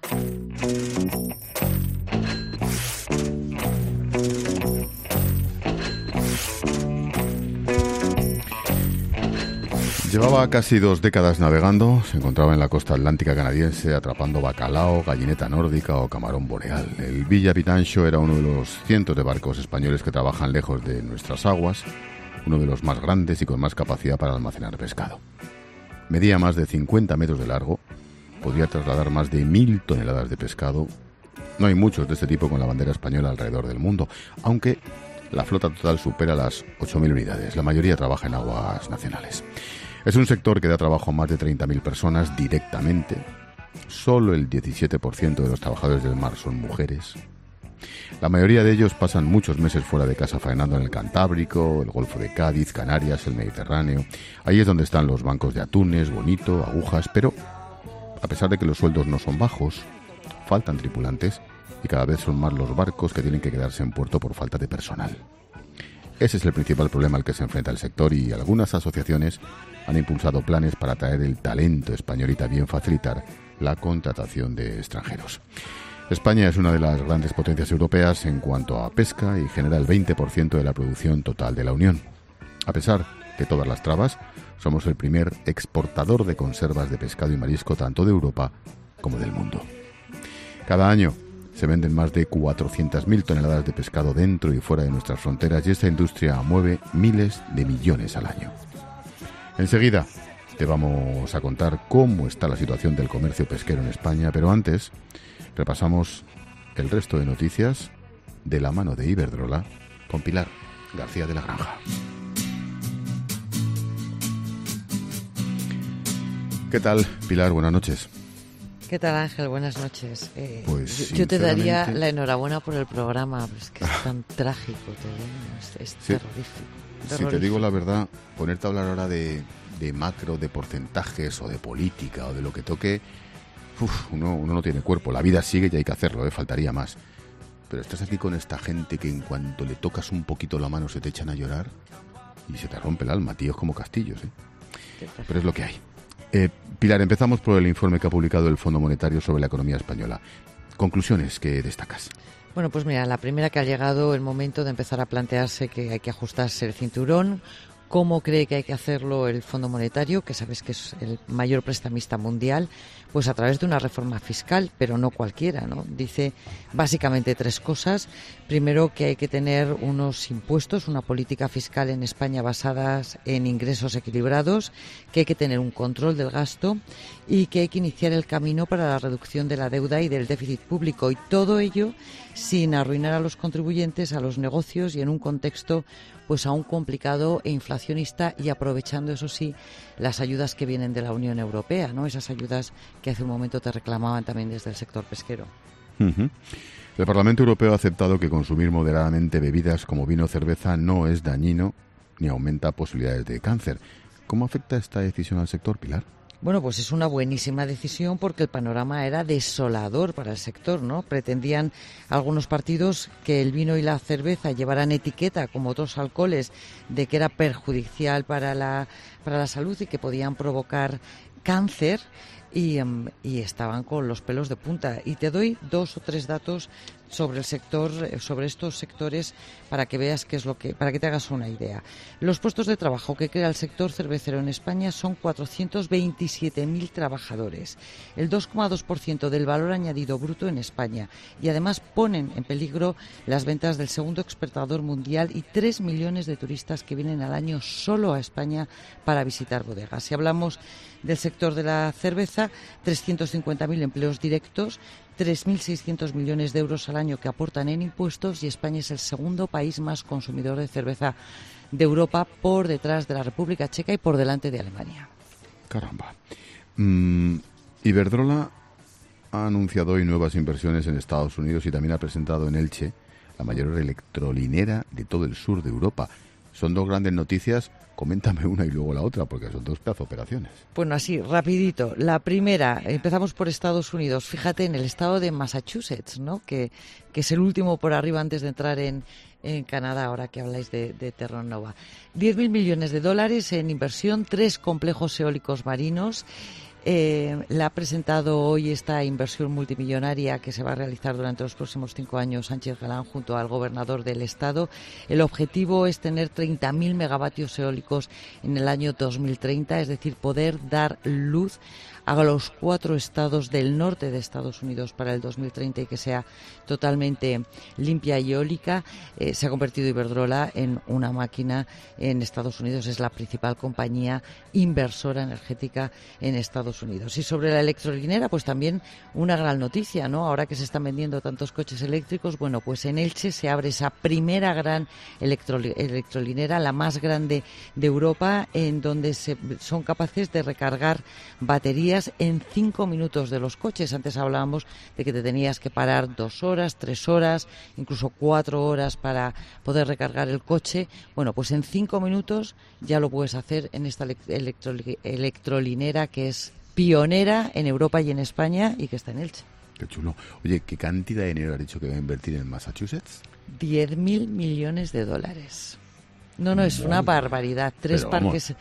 Llevaba casi 2 décadas navegando, se encontraba en la costa atlántica canadiense atrapando bacalao, gallineta nórdica o camarón boreal. El Villa Vitancho era uno de los cientos de barcos españoles que trabajan lejos de nuestras aguas, uno de los más grandes y con más capacidad para almacenar pescado. Medía más de 50 metros de largo, podía trasladar más de 1.000 toneladas de pescado. No hay muchos de este tipo con la bandera española alrededor del mundo, aunque la flota total supera las 8.000 unidades. La mayoría trabaja en aguas nacionales. Es un sector que da trabajo a más de 30.000 personas directamente. Solo el 17% de los trabajadores del mar son mujeres. La mayoría de ellos pasan muchos meses fuera de casa faenando en el Cantábrico, el Golfo de Cádiz, Canarias, el Mediterráneo. Ahí es donde están los bancos de atunes, bonito, agujas, pero a pesar de que los sueldos no son bajos, faltan tripulantes y cada vez son más los barcos que tienen que quedarse en puerto por falta de personal. Ese es el principal problema al que se enfrenta el sector y algunas asociaciones han impulsado planes para atraer el talento español y también facilitar la contratación de extranjeros. España es una de las grandes potencias europeas en cuanto a pesca y genera el 20% de la producción total de la Unión. A pesar de todas las trabas, somos el primer exportador de conservas de pescado y marisco tanto de Europa como del mundo. Cada año se venden más de 400.000 toneladas de pescado dentro y fuera de nuestras fronteras y esta industria mueve miles de millones al año. Enseguida te vamos a contar cómo está la situación del comercio pesquero en España, pero antes repasamos el resto de noticias de la mano de Iberdrola con Pilar García de la Granja. ¿Qué tal, Pilar? Buenas noches. ¿Qué tal, Ángel? Buenas noches. Pues yo te daría la enhorabuena por el programa, pero es que es tan trágico, es terrorífico. Si te digo la verdad, ponerte a hablar ahora de macro, de porcentajes o de política o de lo que toque, uno no tiene cuerpo. La vida sigue y hay que hacerlo, faltaría más. Pero estás aquí con esta gente que en cuanto le tocas un poquito la mano se te echan a llorar y se te rompe el alma, tíos como castillos. Pero es lo que hay. Pilar, empezamos por el informe que ha publicado el Fondo Monetario sobre la economía española. Conclusiones que destacas. Bueno, pues mira, la primera, que ha llegado el momento de empezar a plantearse que hay que ajustarse el cinturón. ¿Cómo cree que hay que hacerlo el Fondo Monetario, que sabes que es el mayor prestamista mundial? Pues a través de una reforma fiscal, pero no cualquiera, ¿no? Dice básicamente tres cosas. Primero, que hay que tener unos impuestos, una política fiscal en España basadas en ingresos equilibrados, que hay que tener un control del gasto y que hay que iniciar el camino para la reducción de la deuda y del déficit público. Y todo ello sin arruinar a los contribuyentes, a los negocios y en un contexto pues aún complicado e inflacionista y aprovechando, eso sí, las ayudas que vienen de la Unión Europea, ¿no? Esas ayudas que hace un momento te reclamaban también desde el sector pesquero. Uh-huh. El Parlamento Europeo ha aceptado que consumir moderadamente bebidas como vino o cerveza no es dañino ni aumenta posibilidades de cáncer. ¿Cómo afecta esta decisión al sector, Pilar? Bueno, pues es una buenísima decisión porque el panorama era desolador para el sector, ¿no? Pretendían algunos partidos que el vino y la cerveza llevaran etiqueta, como otros alcoholes, de que era perjudicial para la salud y que podían provocar cáncer. Y estaban con los pelos de punta. Y te doy 2 o 3 datos sobre el sector, sobre estos sectores, para que veas para que te hagas una idea. Los puestos de trabajo que crea el sector cervecero en España son 427.000 trabajadores, el 2,2% del valor añadido bruto en España, y además ponen en peligro las ventas del segundo exportador mundial y 3 millones de turistas que vienen al año solo a España para visitar bodegas. Si hablamos del sector de la cerveza, 350.000 empleos directos, 3.600 millones de euros al año que aportan en impuestos, y España es el segundo país más consumidor de cerveza de Europa, por detrás de la República Checa y por delante de Alemania. Caramba. Iberdrola ha anunciado hoy nuevas inversiones en Estados Unidos y también ha presentado en Elche la mayor electrolinera de todo el sur de Europa. Son 2 grandes noticias. Coméntame una y luego la otra, porque son 2 pedazos de operaciones. Bueno, así, rapidito. La primera, empezamos por Estados Unidos. Fíjate, en el estado de Massachusetts, ¿no? Que es el último por arriba antes de entrar en Canadá, ahora que habláis de Terranova. 10.000 millones de dólares en inversión, 3 complejos eólicos marinos. La ha presentado hoy esta inversión multimillonaria que se va a realizar durante los próximos 5 años Sánchez Galán junto al gobernador del estado. El objetivo es tener 30.000 megavatios eólicos en el año 2030, es decir, poder dar luz a los 4 estados del norte de Estados Unidos para el 2030 y que sea totalmente limpia y eólica. Se ha convertido Iberdrola en una máquina en Estados Unidos, es la principal compañía inversora energética en Estados Unidos. Y sobre la electrolinera, pues también una gran noticia, ¿no? Ahora que se están vendiendo tantos coches eléctricos, bueno, pues en Elche se abre esa primera gran electrolinera, la más grande de Europa, en donde son capaces de recargar baterías en 5 minutos de los coches. Antes hablábamos de que te tenías que parar 2 horas, 3 horas, incluso 4 horas para poder recargar el coche. Bueno, pues en 5 minutos ya lo puedes hacer en esta electrolinera que es pionera en Europa y en España y que está en Elche. Qué chulo. Oye, ¿qué cantidad de dinero has dicho que va a invertir en Massachusetts? 10.000 millones de dólares. No, es una barbaridad. 3 parques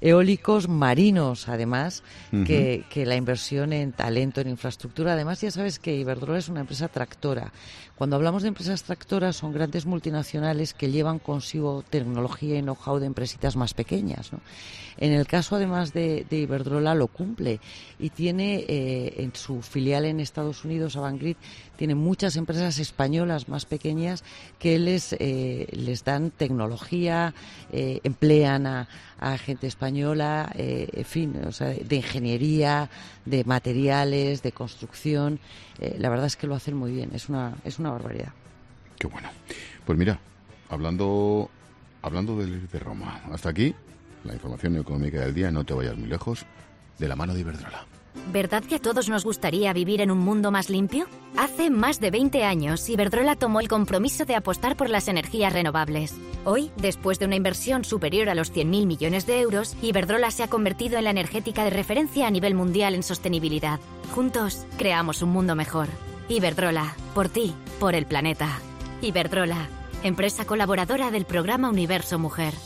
eólicos marinos, además, que la inversión en talento, en infraestructura. Además, ya sabes que Iberdrola es una empresa tractora. Cuando hablamos de empresas tractoras, son grandes multinacionales que llevan consigo tecnología y know-how de empresitas más pequeñas, ¿no? En el caso, además de Iberdrola, lo cumple y tiene en su filial en Estados Unidos, Avangrid, tiene muchas empresas españolas más pequeñas que les dan tecnología, emplean a gente española, en fin, o sea, de ingeniería, de materiales, de construcción. La verdad es que lo hacen muy bien, es una barbaridad. Qué bueno. Pues mira, hablando de Roma, hasta aquí la información económica del día. No te vayas muy lejos, de la mano de Iberdrola. ¿Verdad que a todos nos gustaría vivir en un mundo más limpio? Hace más de 20 años, Iberdrola tomó el compromiso de apostar por las energías renovables. Hoy, después de una inversión superior a los 100.000 millones de euros, Iberdrola se ha convertido en la energética de referencia a nivel mundial en sostenibilidad. Juntos, creamos un mundo mejor. Iberdrola, por ti, por el planeta. Iberdrola, empresa colaboradora del programa Universo Mujer.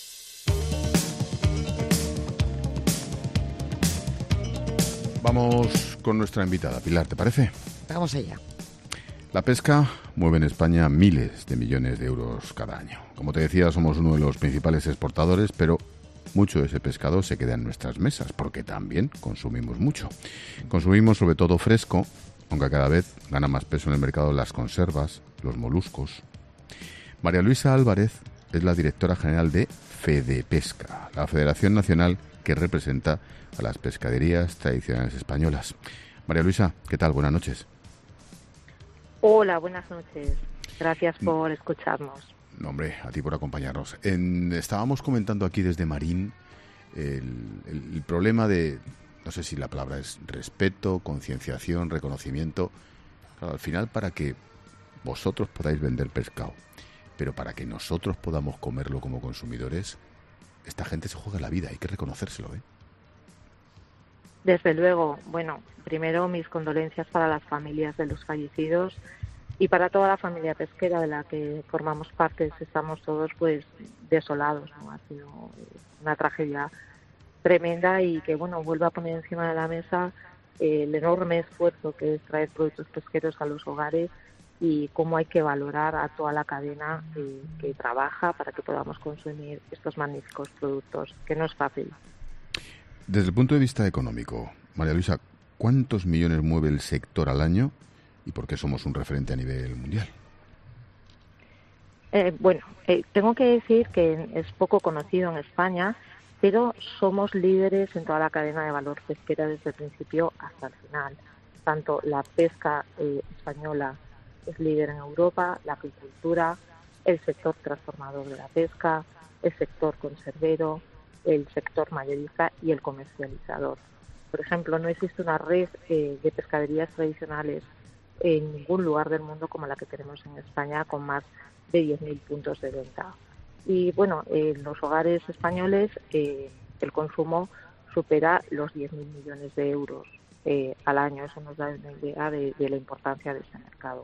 Vamos con nuestra invitada, Pilar, ¿te parece? Vamos allá. La pesca mueve en España miles de millones de euros cada año. Como te decía, somos uno de los principales exportadores, pero mucho de ese pescado se queda en nuestras mesas, porque también consumimos mucho. Consumimos sobre todo fresco, aunque cada vez gana más peso en el mercado las conservas, los moluscos. María Luisa Álvarez es la directora general de Fedepesca, la Federación Nacional que representa a las pescaderías tradicionales españolas. María Luisa, ¿qué tal? Buenas noches. Hola, buenas noches. Gracias por escucharnos. No, hombre, a ti por acompañarnos. Estábamos comentando aquí desde Marín el problema de, no sé si la palabra es respeto, concienciación, reconocimiento. Claro, al final, para que vosotros podáis vender pescado, pero para que nosotros podamos comerlo como consumidores, esta gente se juega la vida, hay que reconocérselo, ¿eh? Desde luego. Bueno, primero mis condolencias para las familias de los fallecidos y para toda la familia pesquera de la que formamos parte. Estamos todos pues desolados, ¿no? Ha sido una tragedia tremenda y que, bueno, vuelve a poner encima de la mesa el enorme esfuerzo que es traer productos pesqueros a los hogares y cómo hay que valorar a toda la cadena que trabaja para que podamos consumir estos magníficos productos, que no es fácil. Desde el punto de vista económico, María Luisa, ¿cuántos millones mueve el sector al año y por qué somos un referente a nivel mundial? Tengo que decir que es poco conocido en España, pero somos líderes en toda la cadena de valor pesquera desde el principio hasta el final. Tanto la pesca española es líder en Europa, la acuicultura, el sector transformador de la pesca, el sector conservero, el sector mayorista y el comercializador. Por ejemplo, no existe una red de pescaderías tradicionales en ningún lugar del mundo como la que tenemos en España, con más de 10.000 puntos de venta. Y bueno, en los hogares españoles el consumo supera los 10.000 millones de euros al año. Eso nos da una idea de la importancia de este mercado.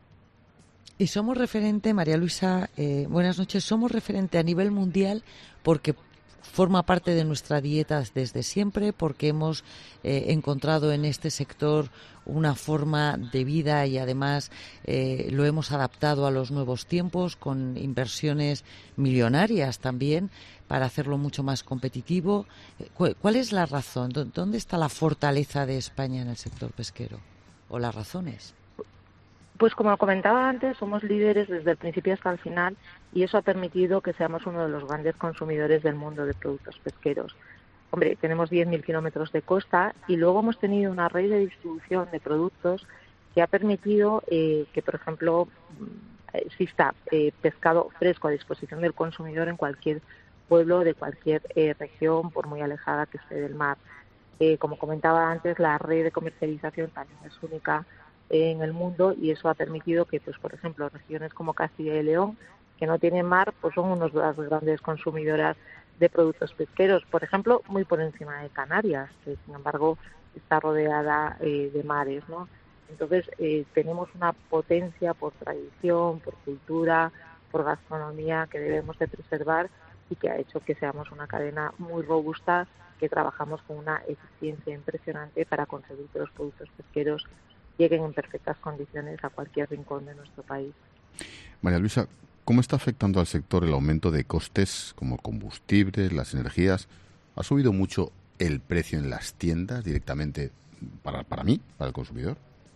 Y somos referente, María Luisa, buenas noches, somos referente a nivel mundial porque forma parte de nuestra dieta desde siempre, porque hemos encontrado en este sector una forma de vida y además lo hemos adaptado a los nuevos tiempos con inversiones millonarias también para hacerlo mucho más competitivo. ¿Cuál es la razón? ¿Dónde está la fortaleza de España en el sector pesquero? ¿O las razones? Pues como comentaba antes, somos líderes desde el principio hasta el final y eso ha permitido que seamos uno de los grandes consumidores del mundo de productos pesqueros. Hombre, tenemos 10.000 kilómetros de costa y luego hemos tenido una red de distribución de productos que ha permitido que, por ejemplo, exista pescado fresco a disposición del consumidor en cualquier pueblo de cualquier región, por muy alejada que esté del mar. Como comentaba antes, la red de comercialización también es única en el mundo y eso ha permitido que, pues, por ejemplo, regiones como Castilla y León, que no tienen mar, pues son unas de las grandes consumidoras de productos pesqueros, por ejemplo, muy por encima de Canarias, que sin embargo está rodeada de mares, ¿no? Entonces tenemos una potencia por tradición, por cultura, por gastronomía que debemos de preservar y que ha hecho que seamos una cadena muy robusta, que trabajamos con una eficiencia impresionante para conseguir que los productos pesqueros lleguen en perfectas condiciones a cualquier rincón de nuestro país. María Luisa, ¿cómo está afectando al sector el aumento de costes como combustibles, las energías? ¿Ha subido mucho el precio en las tiendas directamente para mí, para el consumidor?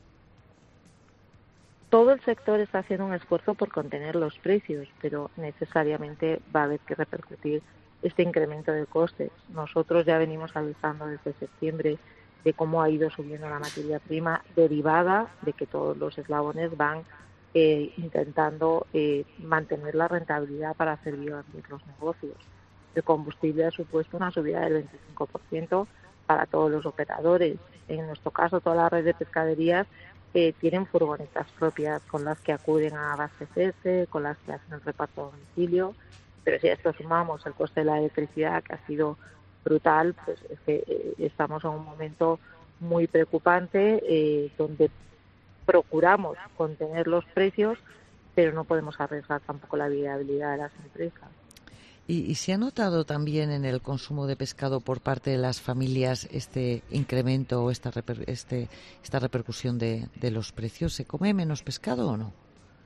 Todo el sector está haciendo un esfuerzo por contener los precios, pero necesariamente va a haber que repercutir este incremento de costes. Nosotros ya venimos avisando desde septiembre de cómo ha ido subiendo la materia prima, derivada de que todos los eslabones van intentando mantener la rentabilidad para hacer vivir los negocios. El combustible ha supuesto una subida del 25% para todos los operadores. En nuestro caso, toda la red de pescaderías tienen furgonetas propias con las que acuden a abastecerse, con las que hacen el reparto a domicilio, pero si a esto sumamos el coste de la electricidad, que ha sido brutal, pues es que estamos en un momento muy preocupante donde procuramos contener los precios, pero no podemos arriesgar tampoco la viabilidad de las empresas. ¿Y se ha notado también en el consumo de pescado por parte de las familias este incremento o esta repercusión de los precios? ¿Se come menos pescado o no?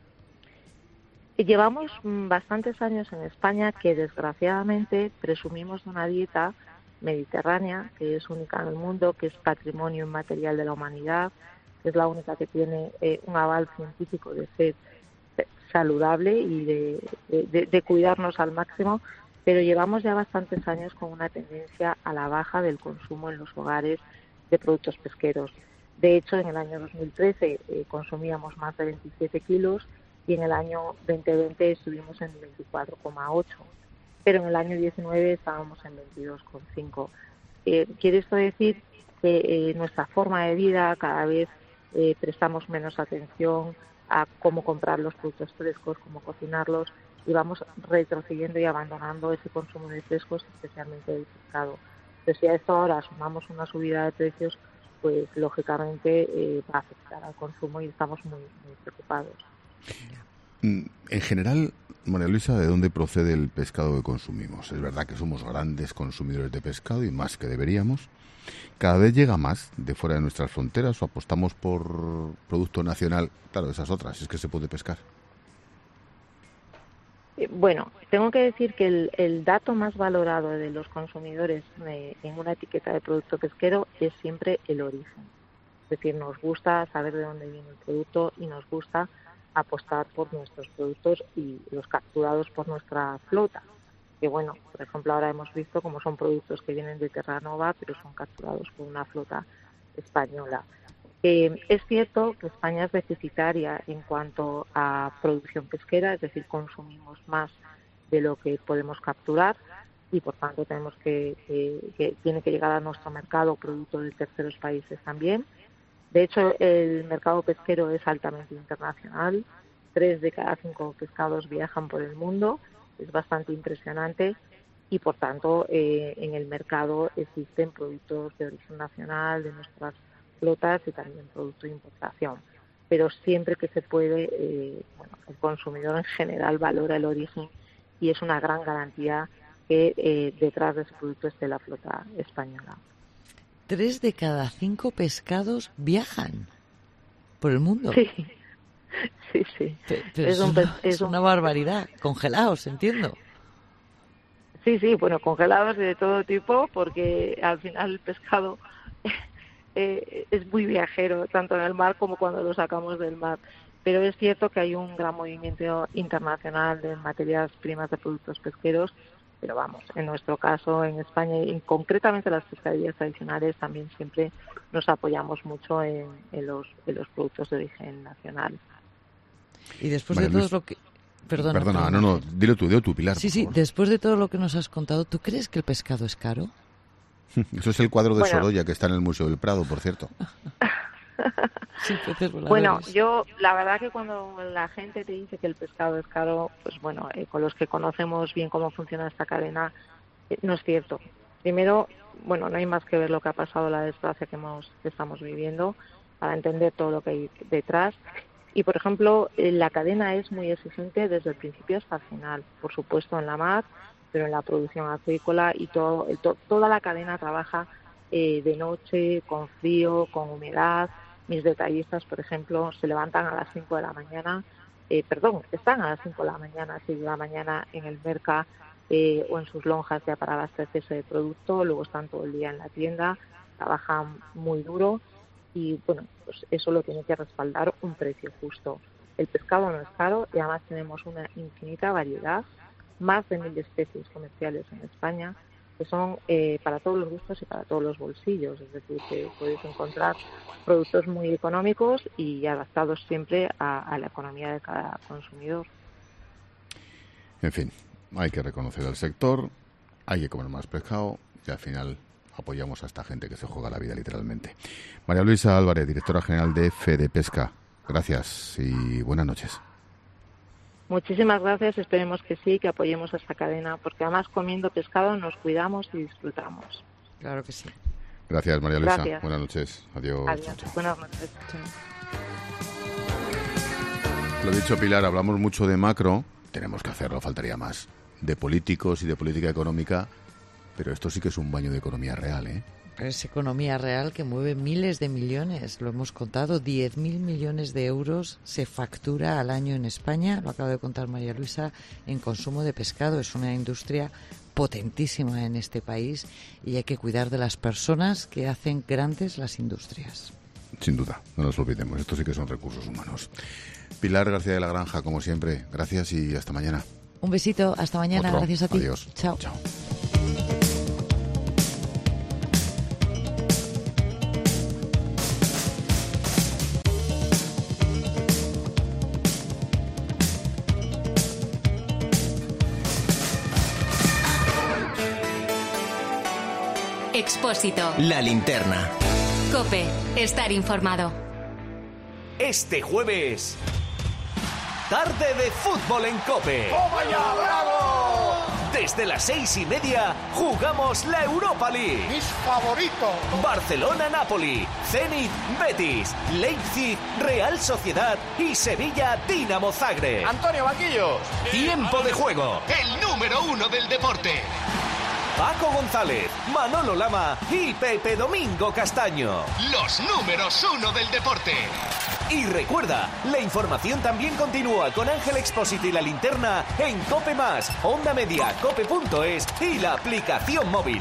Llevamos bastantes años en España que desgraciadamente presumimos de una dieta mediterránea que es única en el mundo, que es patrimonio inmaterial de la humanidad, que es la única que tiene un aval científico de ser saludable y de cuidarnos al máximo, pero llevamos ya bastantes años con una tendencia a la baja del consumo en los hogares de productos pesqueros. De hecho, en el año 2013 consumíamos más de 27 kilos y en el año 2020 estuvimos en 24,8, pero en el año 19 estábamos en 22,5. Quiere esto decir que nuestra forma de vida cada vez prestamos menos atención a cómo comprar los productos frescos, cómo cocinarlos, y vamos retrocediendo y abandonando ese consumo de frescos, especialmente del pescado. Pero si a esto ahora sumamos una subida de precios, pues lógicamente va a afectar al consumo y estamos muy preocupados. En general, María Luisa, ¿de dónde procede el pescado que consumimos? Es verdad que somos grandes consumidores de pescado y más que deberíamos. ¿Cada vez llega más de fuera de nuestras fronteras o apostamos por producto nacional? Claro, esas otras, es que se puede pescar. Bueno, tengo que decir que el dato más valorado de los consumidores en una etiqueta de producto pesquero es siempre el origen. Es decir, nos gusta saber de dónde viene el producto y nos gusta apostar por nuestros productos y los capturados por nuestra flota. Que bueno, por ejemplo, ahora hemos visto cómo son productos que vienen de Terranova, pero son capturados por una flota española. Es cierto que España es deficitaria en cuanto a producción pesquera, es decir, consumimos más de lo que podemos capturar y por tanto tenemos que tiene que llegar a nuestro mercado producto de terceros países también. De hecho, el mercado pesquero es altamente internacional. 3 de cada 5 pescados viajan por el mundo. Es bastante impresionante y, por tanto, en el mercado existen productos de origen nacional de nuestras flotas y también productos de importación. Pero siempre que se puede, el consumidor en general valora el origen y es una gran garantía que detrás de ese producto esté la flota española. 3 de cada 5 pescados viajan por el mundo. Sí. Pero es una barbaridad. Congelados, entiendo. Sí, bueno, congelados de todo tipo, porque al final el pescado es muy viajero, tanto en el mar como cuando lo sacamos del mar. Pero es cierto que hay un gran movimiento internacional de materias primas de productos pesqueros. Pero vamos, en nuestro caso, en España, y concretamente las pescaderías tradicionales, también siempre nos apoyamos mucho en los productos de origen nacional. Y después de todo lo que... Perdona, no, dilo tú, Pilar. Sí, después de todo lo que nos has contado, ¿tú crees que el pescado es caro? Eso es el cuadro de Sorolla que está en el Museo del Prado, por cierto. Bueno, yo la verdad que cuando la gente te dice que el pescado es caro, pues bueno, con los que conocemos bien cómo funciona esta cadena, no es cierto. Primero, bueno, no hay más que ver lo que ha pasado, la desgracia que estamos viviendo, para entender todo lo que hay detrás. Y, por ejemplo, la cadena es muy exigente desde el principio hasta el final. Por supuesto, en la mar, pero en la producción acuícola y toda la cadena trabaja de noche, con frío, con humedad. Mis detallistas, por ejemplo, se levantan a las 5 de la mañana, están a las 5 de la mañana, 6 de la mañana en el mercado o en sus lonjas ya para abastecerse de producto, luego están todo el día en la tienda, trabajan muy duro y bueno, pues eso lo tiene que respaldar un precio justo. El pescado no es caro y además tenemos una infinita variedad, más de 1.000 especies comerciales en España, que son para todos los gustos y para todos los bolsillos, es decir, que podéis encontrar productos muy económicos y adaptados siempre a la economía de cada consumidor. En fin, hay que reconocer al sector, hay que comer más pescado y al final apoyamos a esta gente que se juega la vida literalmente. María Luisa Álvarez, directora general de Fedepesca, gracias y buenas noches. Muchísimas gracias, esperemos que sí, que apoyemos a esta cadena, porque además comiendo pescado nos cuidamos y disfrutamos. Claro que sí. Gracias, María Luisa. Gracias. Buenas noches. Adiós. Adiós. Buenas noches. Chao. Lo dicho, Pilar, hablamos mucho de macro, tenemos que hacerlo, faltaría más. De políticos y de política económica, pero esto sí que es un baño de economía real, ¿eh? Es economía real que mueve miles de millones, lo hemos contado, 10.000 millones de euros se factura al año en España, lo acaba de contar María Luisa, en consumo de pescado. Es una industria potentísima en este país y hay que cuidar de las personas que hacen grandes las industrias. Sin duda, no nos olvidemos, esto sí que son recursos humanos. Pilar García de la Granja, como siempre, gracias y hasta mañana. Un besito, hasta mañana, gracias a ti. Adiós. Chao. Chao. Expósito. La linterna. COPE. Estar informado. Este jueves, tarde de fútbol en COPE. ¡Toma ya, bravo! Desde las 6:30 jugamos la Europa League. ¡Mis favoritos! Barcelona-Napoli, Zenit-Betis, Leipzig-Real Sociedad y Sevilla-Dinamo Zagreb. Antonio Banquillos. Tiempo de juego. El número 1 del deporte. Paco González, Manolo Lama y Pepe Domingo Castaño. Los números 1 del deporte. Y recuerda, la información también continúa con Ángel Expósito y la linterna en COPE+, Onda Media, cope.es y la aplicación móvil.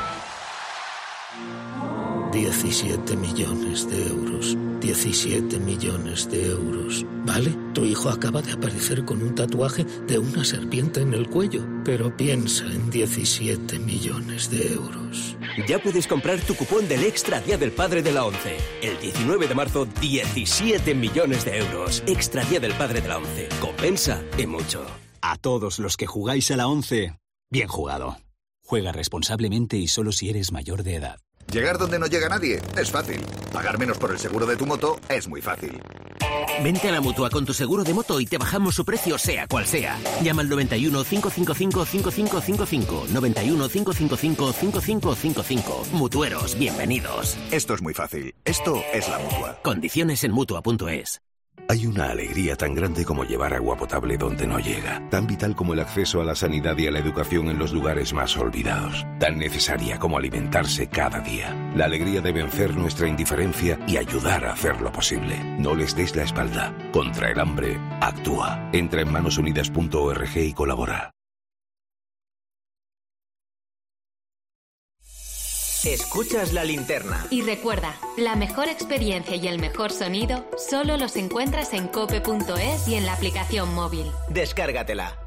17 millones de euros. 17 millones de euros. ¿Vale? Tu hijo acaba de aparecer con un tatuaje de una serpiente en el cuello. Pero piensa en 17 millones de euros. Ya puedes comprar tu cupón del Extra Día del Padre de la ONCE. El 19 de marzo, 17 millones de euros. Extra Día del Padre de la ONCE. Compensa y mucho. A todos los que jugáis a la ONCE, bien jugado. Juega responsablemente y solo si eres mayor de edad. Llegar donde no llega nadie es fácil. Pagar menos por el seguro de tu moto es muy fácil. Vente a la Mutua con tu seguro de moto y te bajamos su precio sea cual sea. Llama al 91 555 5555. 91 555 5555. Mutueros, bienvenidos. Esto es muy fácil. Esto es la Mutua. Condiciones en Mutua.es. Hay una alegría tan grande como llevar agua potable donde no llega, tan vital como el acceso a la sanidad y a la educación en los lugares más olvidados, tan necesaria como alimentarse cada día. La alegría de vencer nuestra indiferencia y ayudar a hacerlo posible. No les des la espalda. Contra el hambre, actúa. Entra en manosunidas.org y colabora. Escuchas la linterna. Y recuerda, la mejor experiencia y el mejor sonido solo los encuentras en cope.es y en la aplicación móvil. Descárgatela.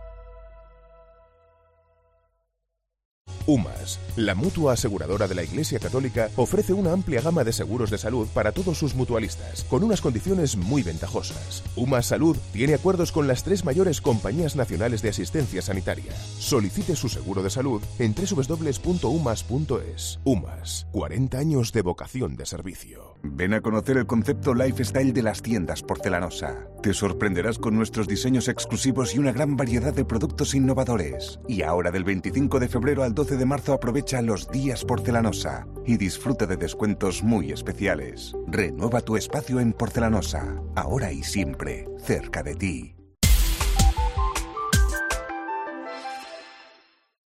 UMAS, la mutua aseguradora de la Iglesia Católica, ofrece una amplia gama de seguros de salud para todos sus mutualistas, con unas condiciones muy ventajosas. UMAS Salud tiene acuerdos con las 3 mayores compañías nacionales de asistencia sanitaria. Solicite su seguro de salud en www.umas.es. UMAS, 40 años de vocación de servicio. Ven a conocer el concepto lifestyle de las tiendas Porcelanosa. Te sorprenderás con nuestros diseños exclusivos y una gran variedad de productos innovadores. Y ahora del 25 de febrero al 12 de marzo aprovecha los días Porcelanosa y disfruta de descuentos muy especiales. Renueva tu espacio en Porcelanosa, ahora y siempre, cerca de ti.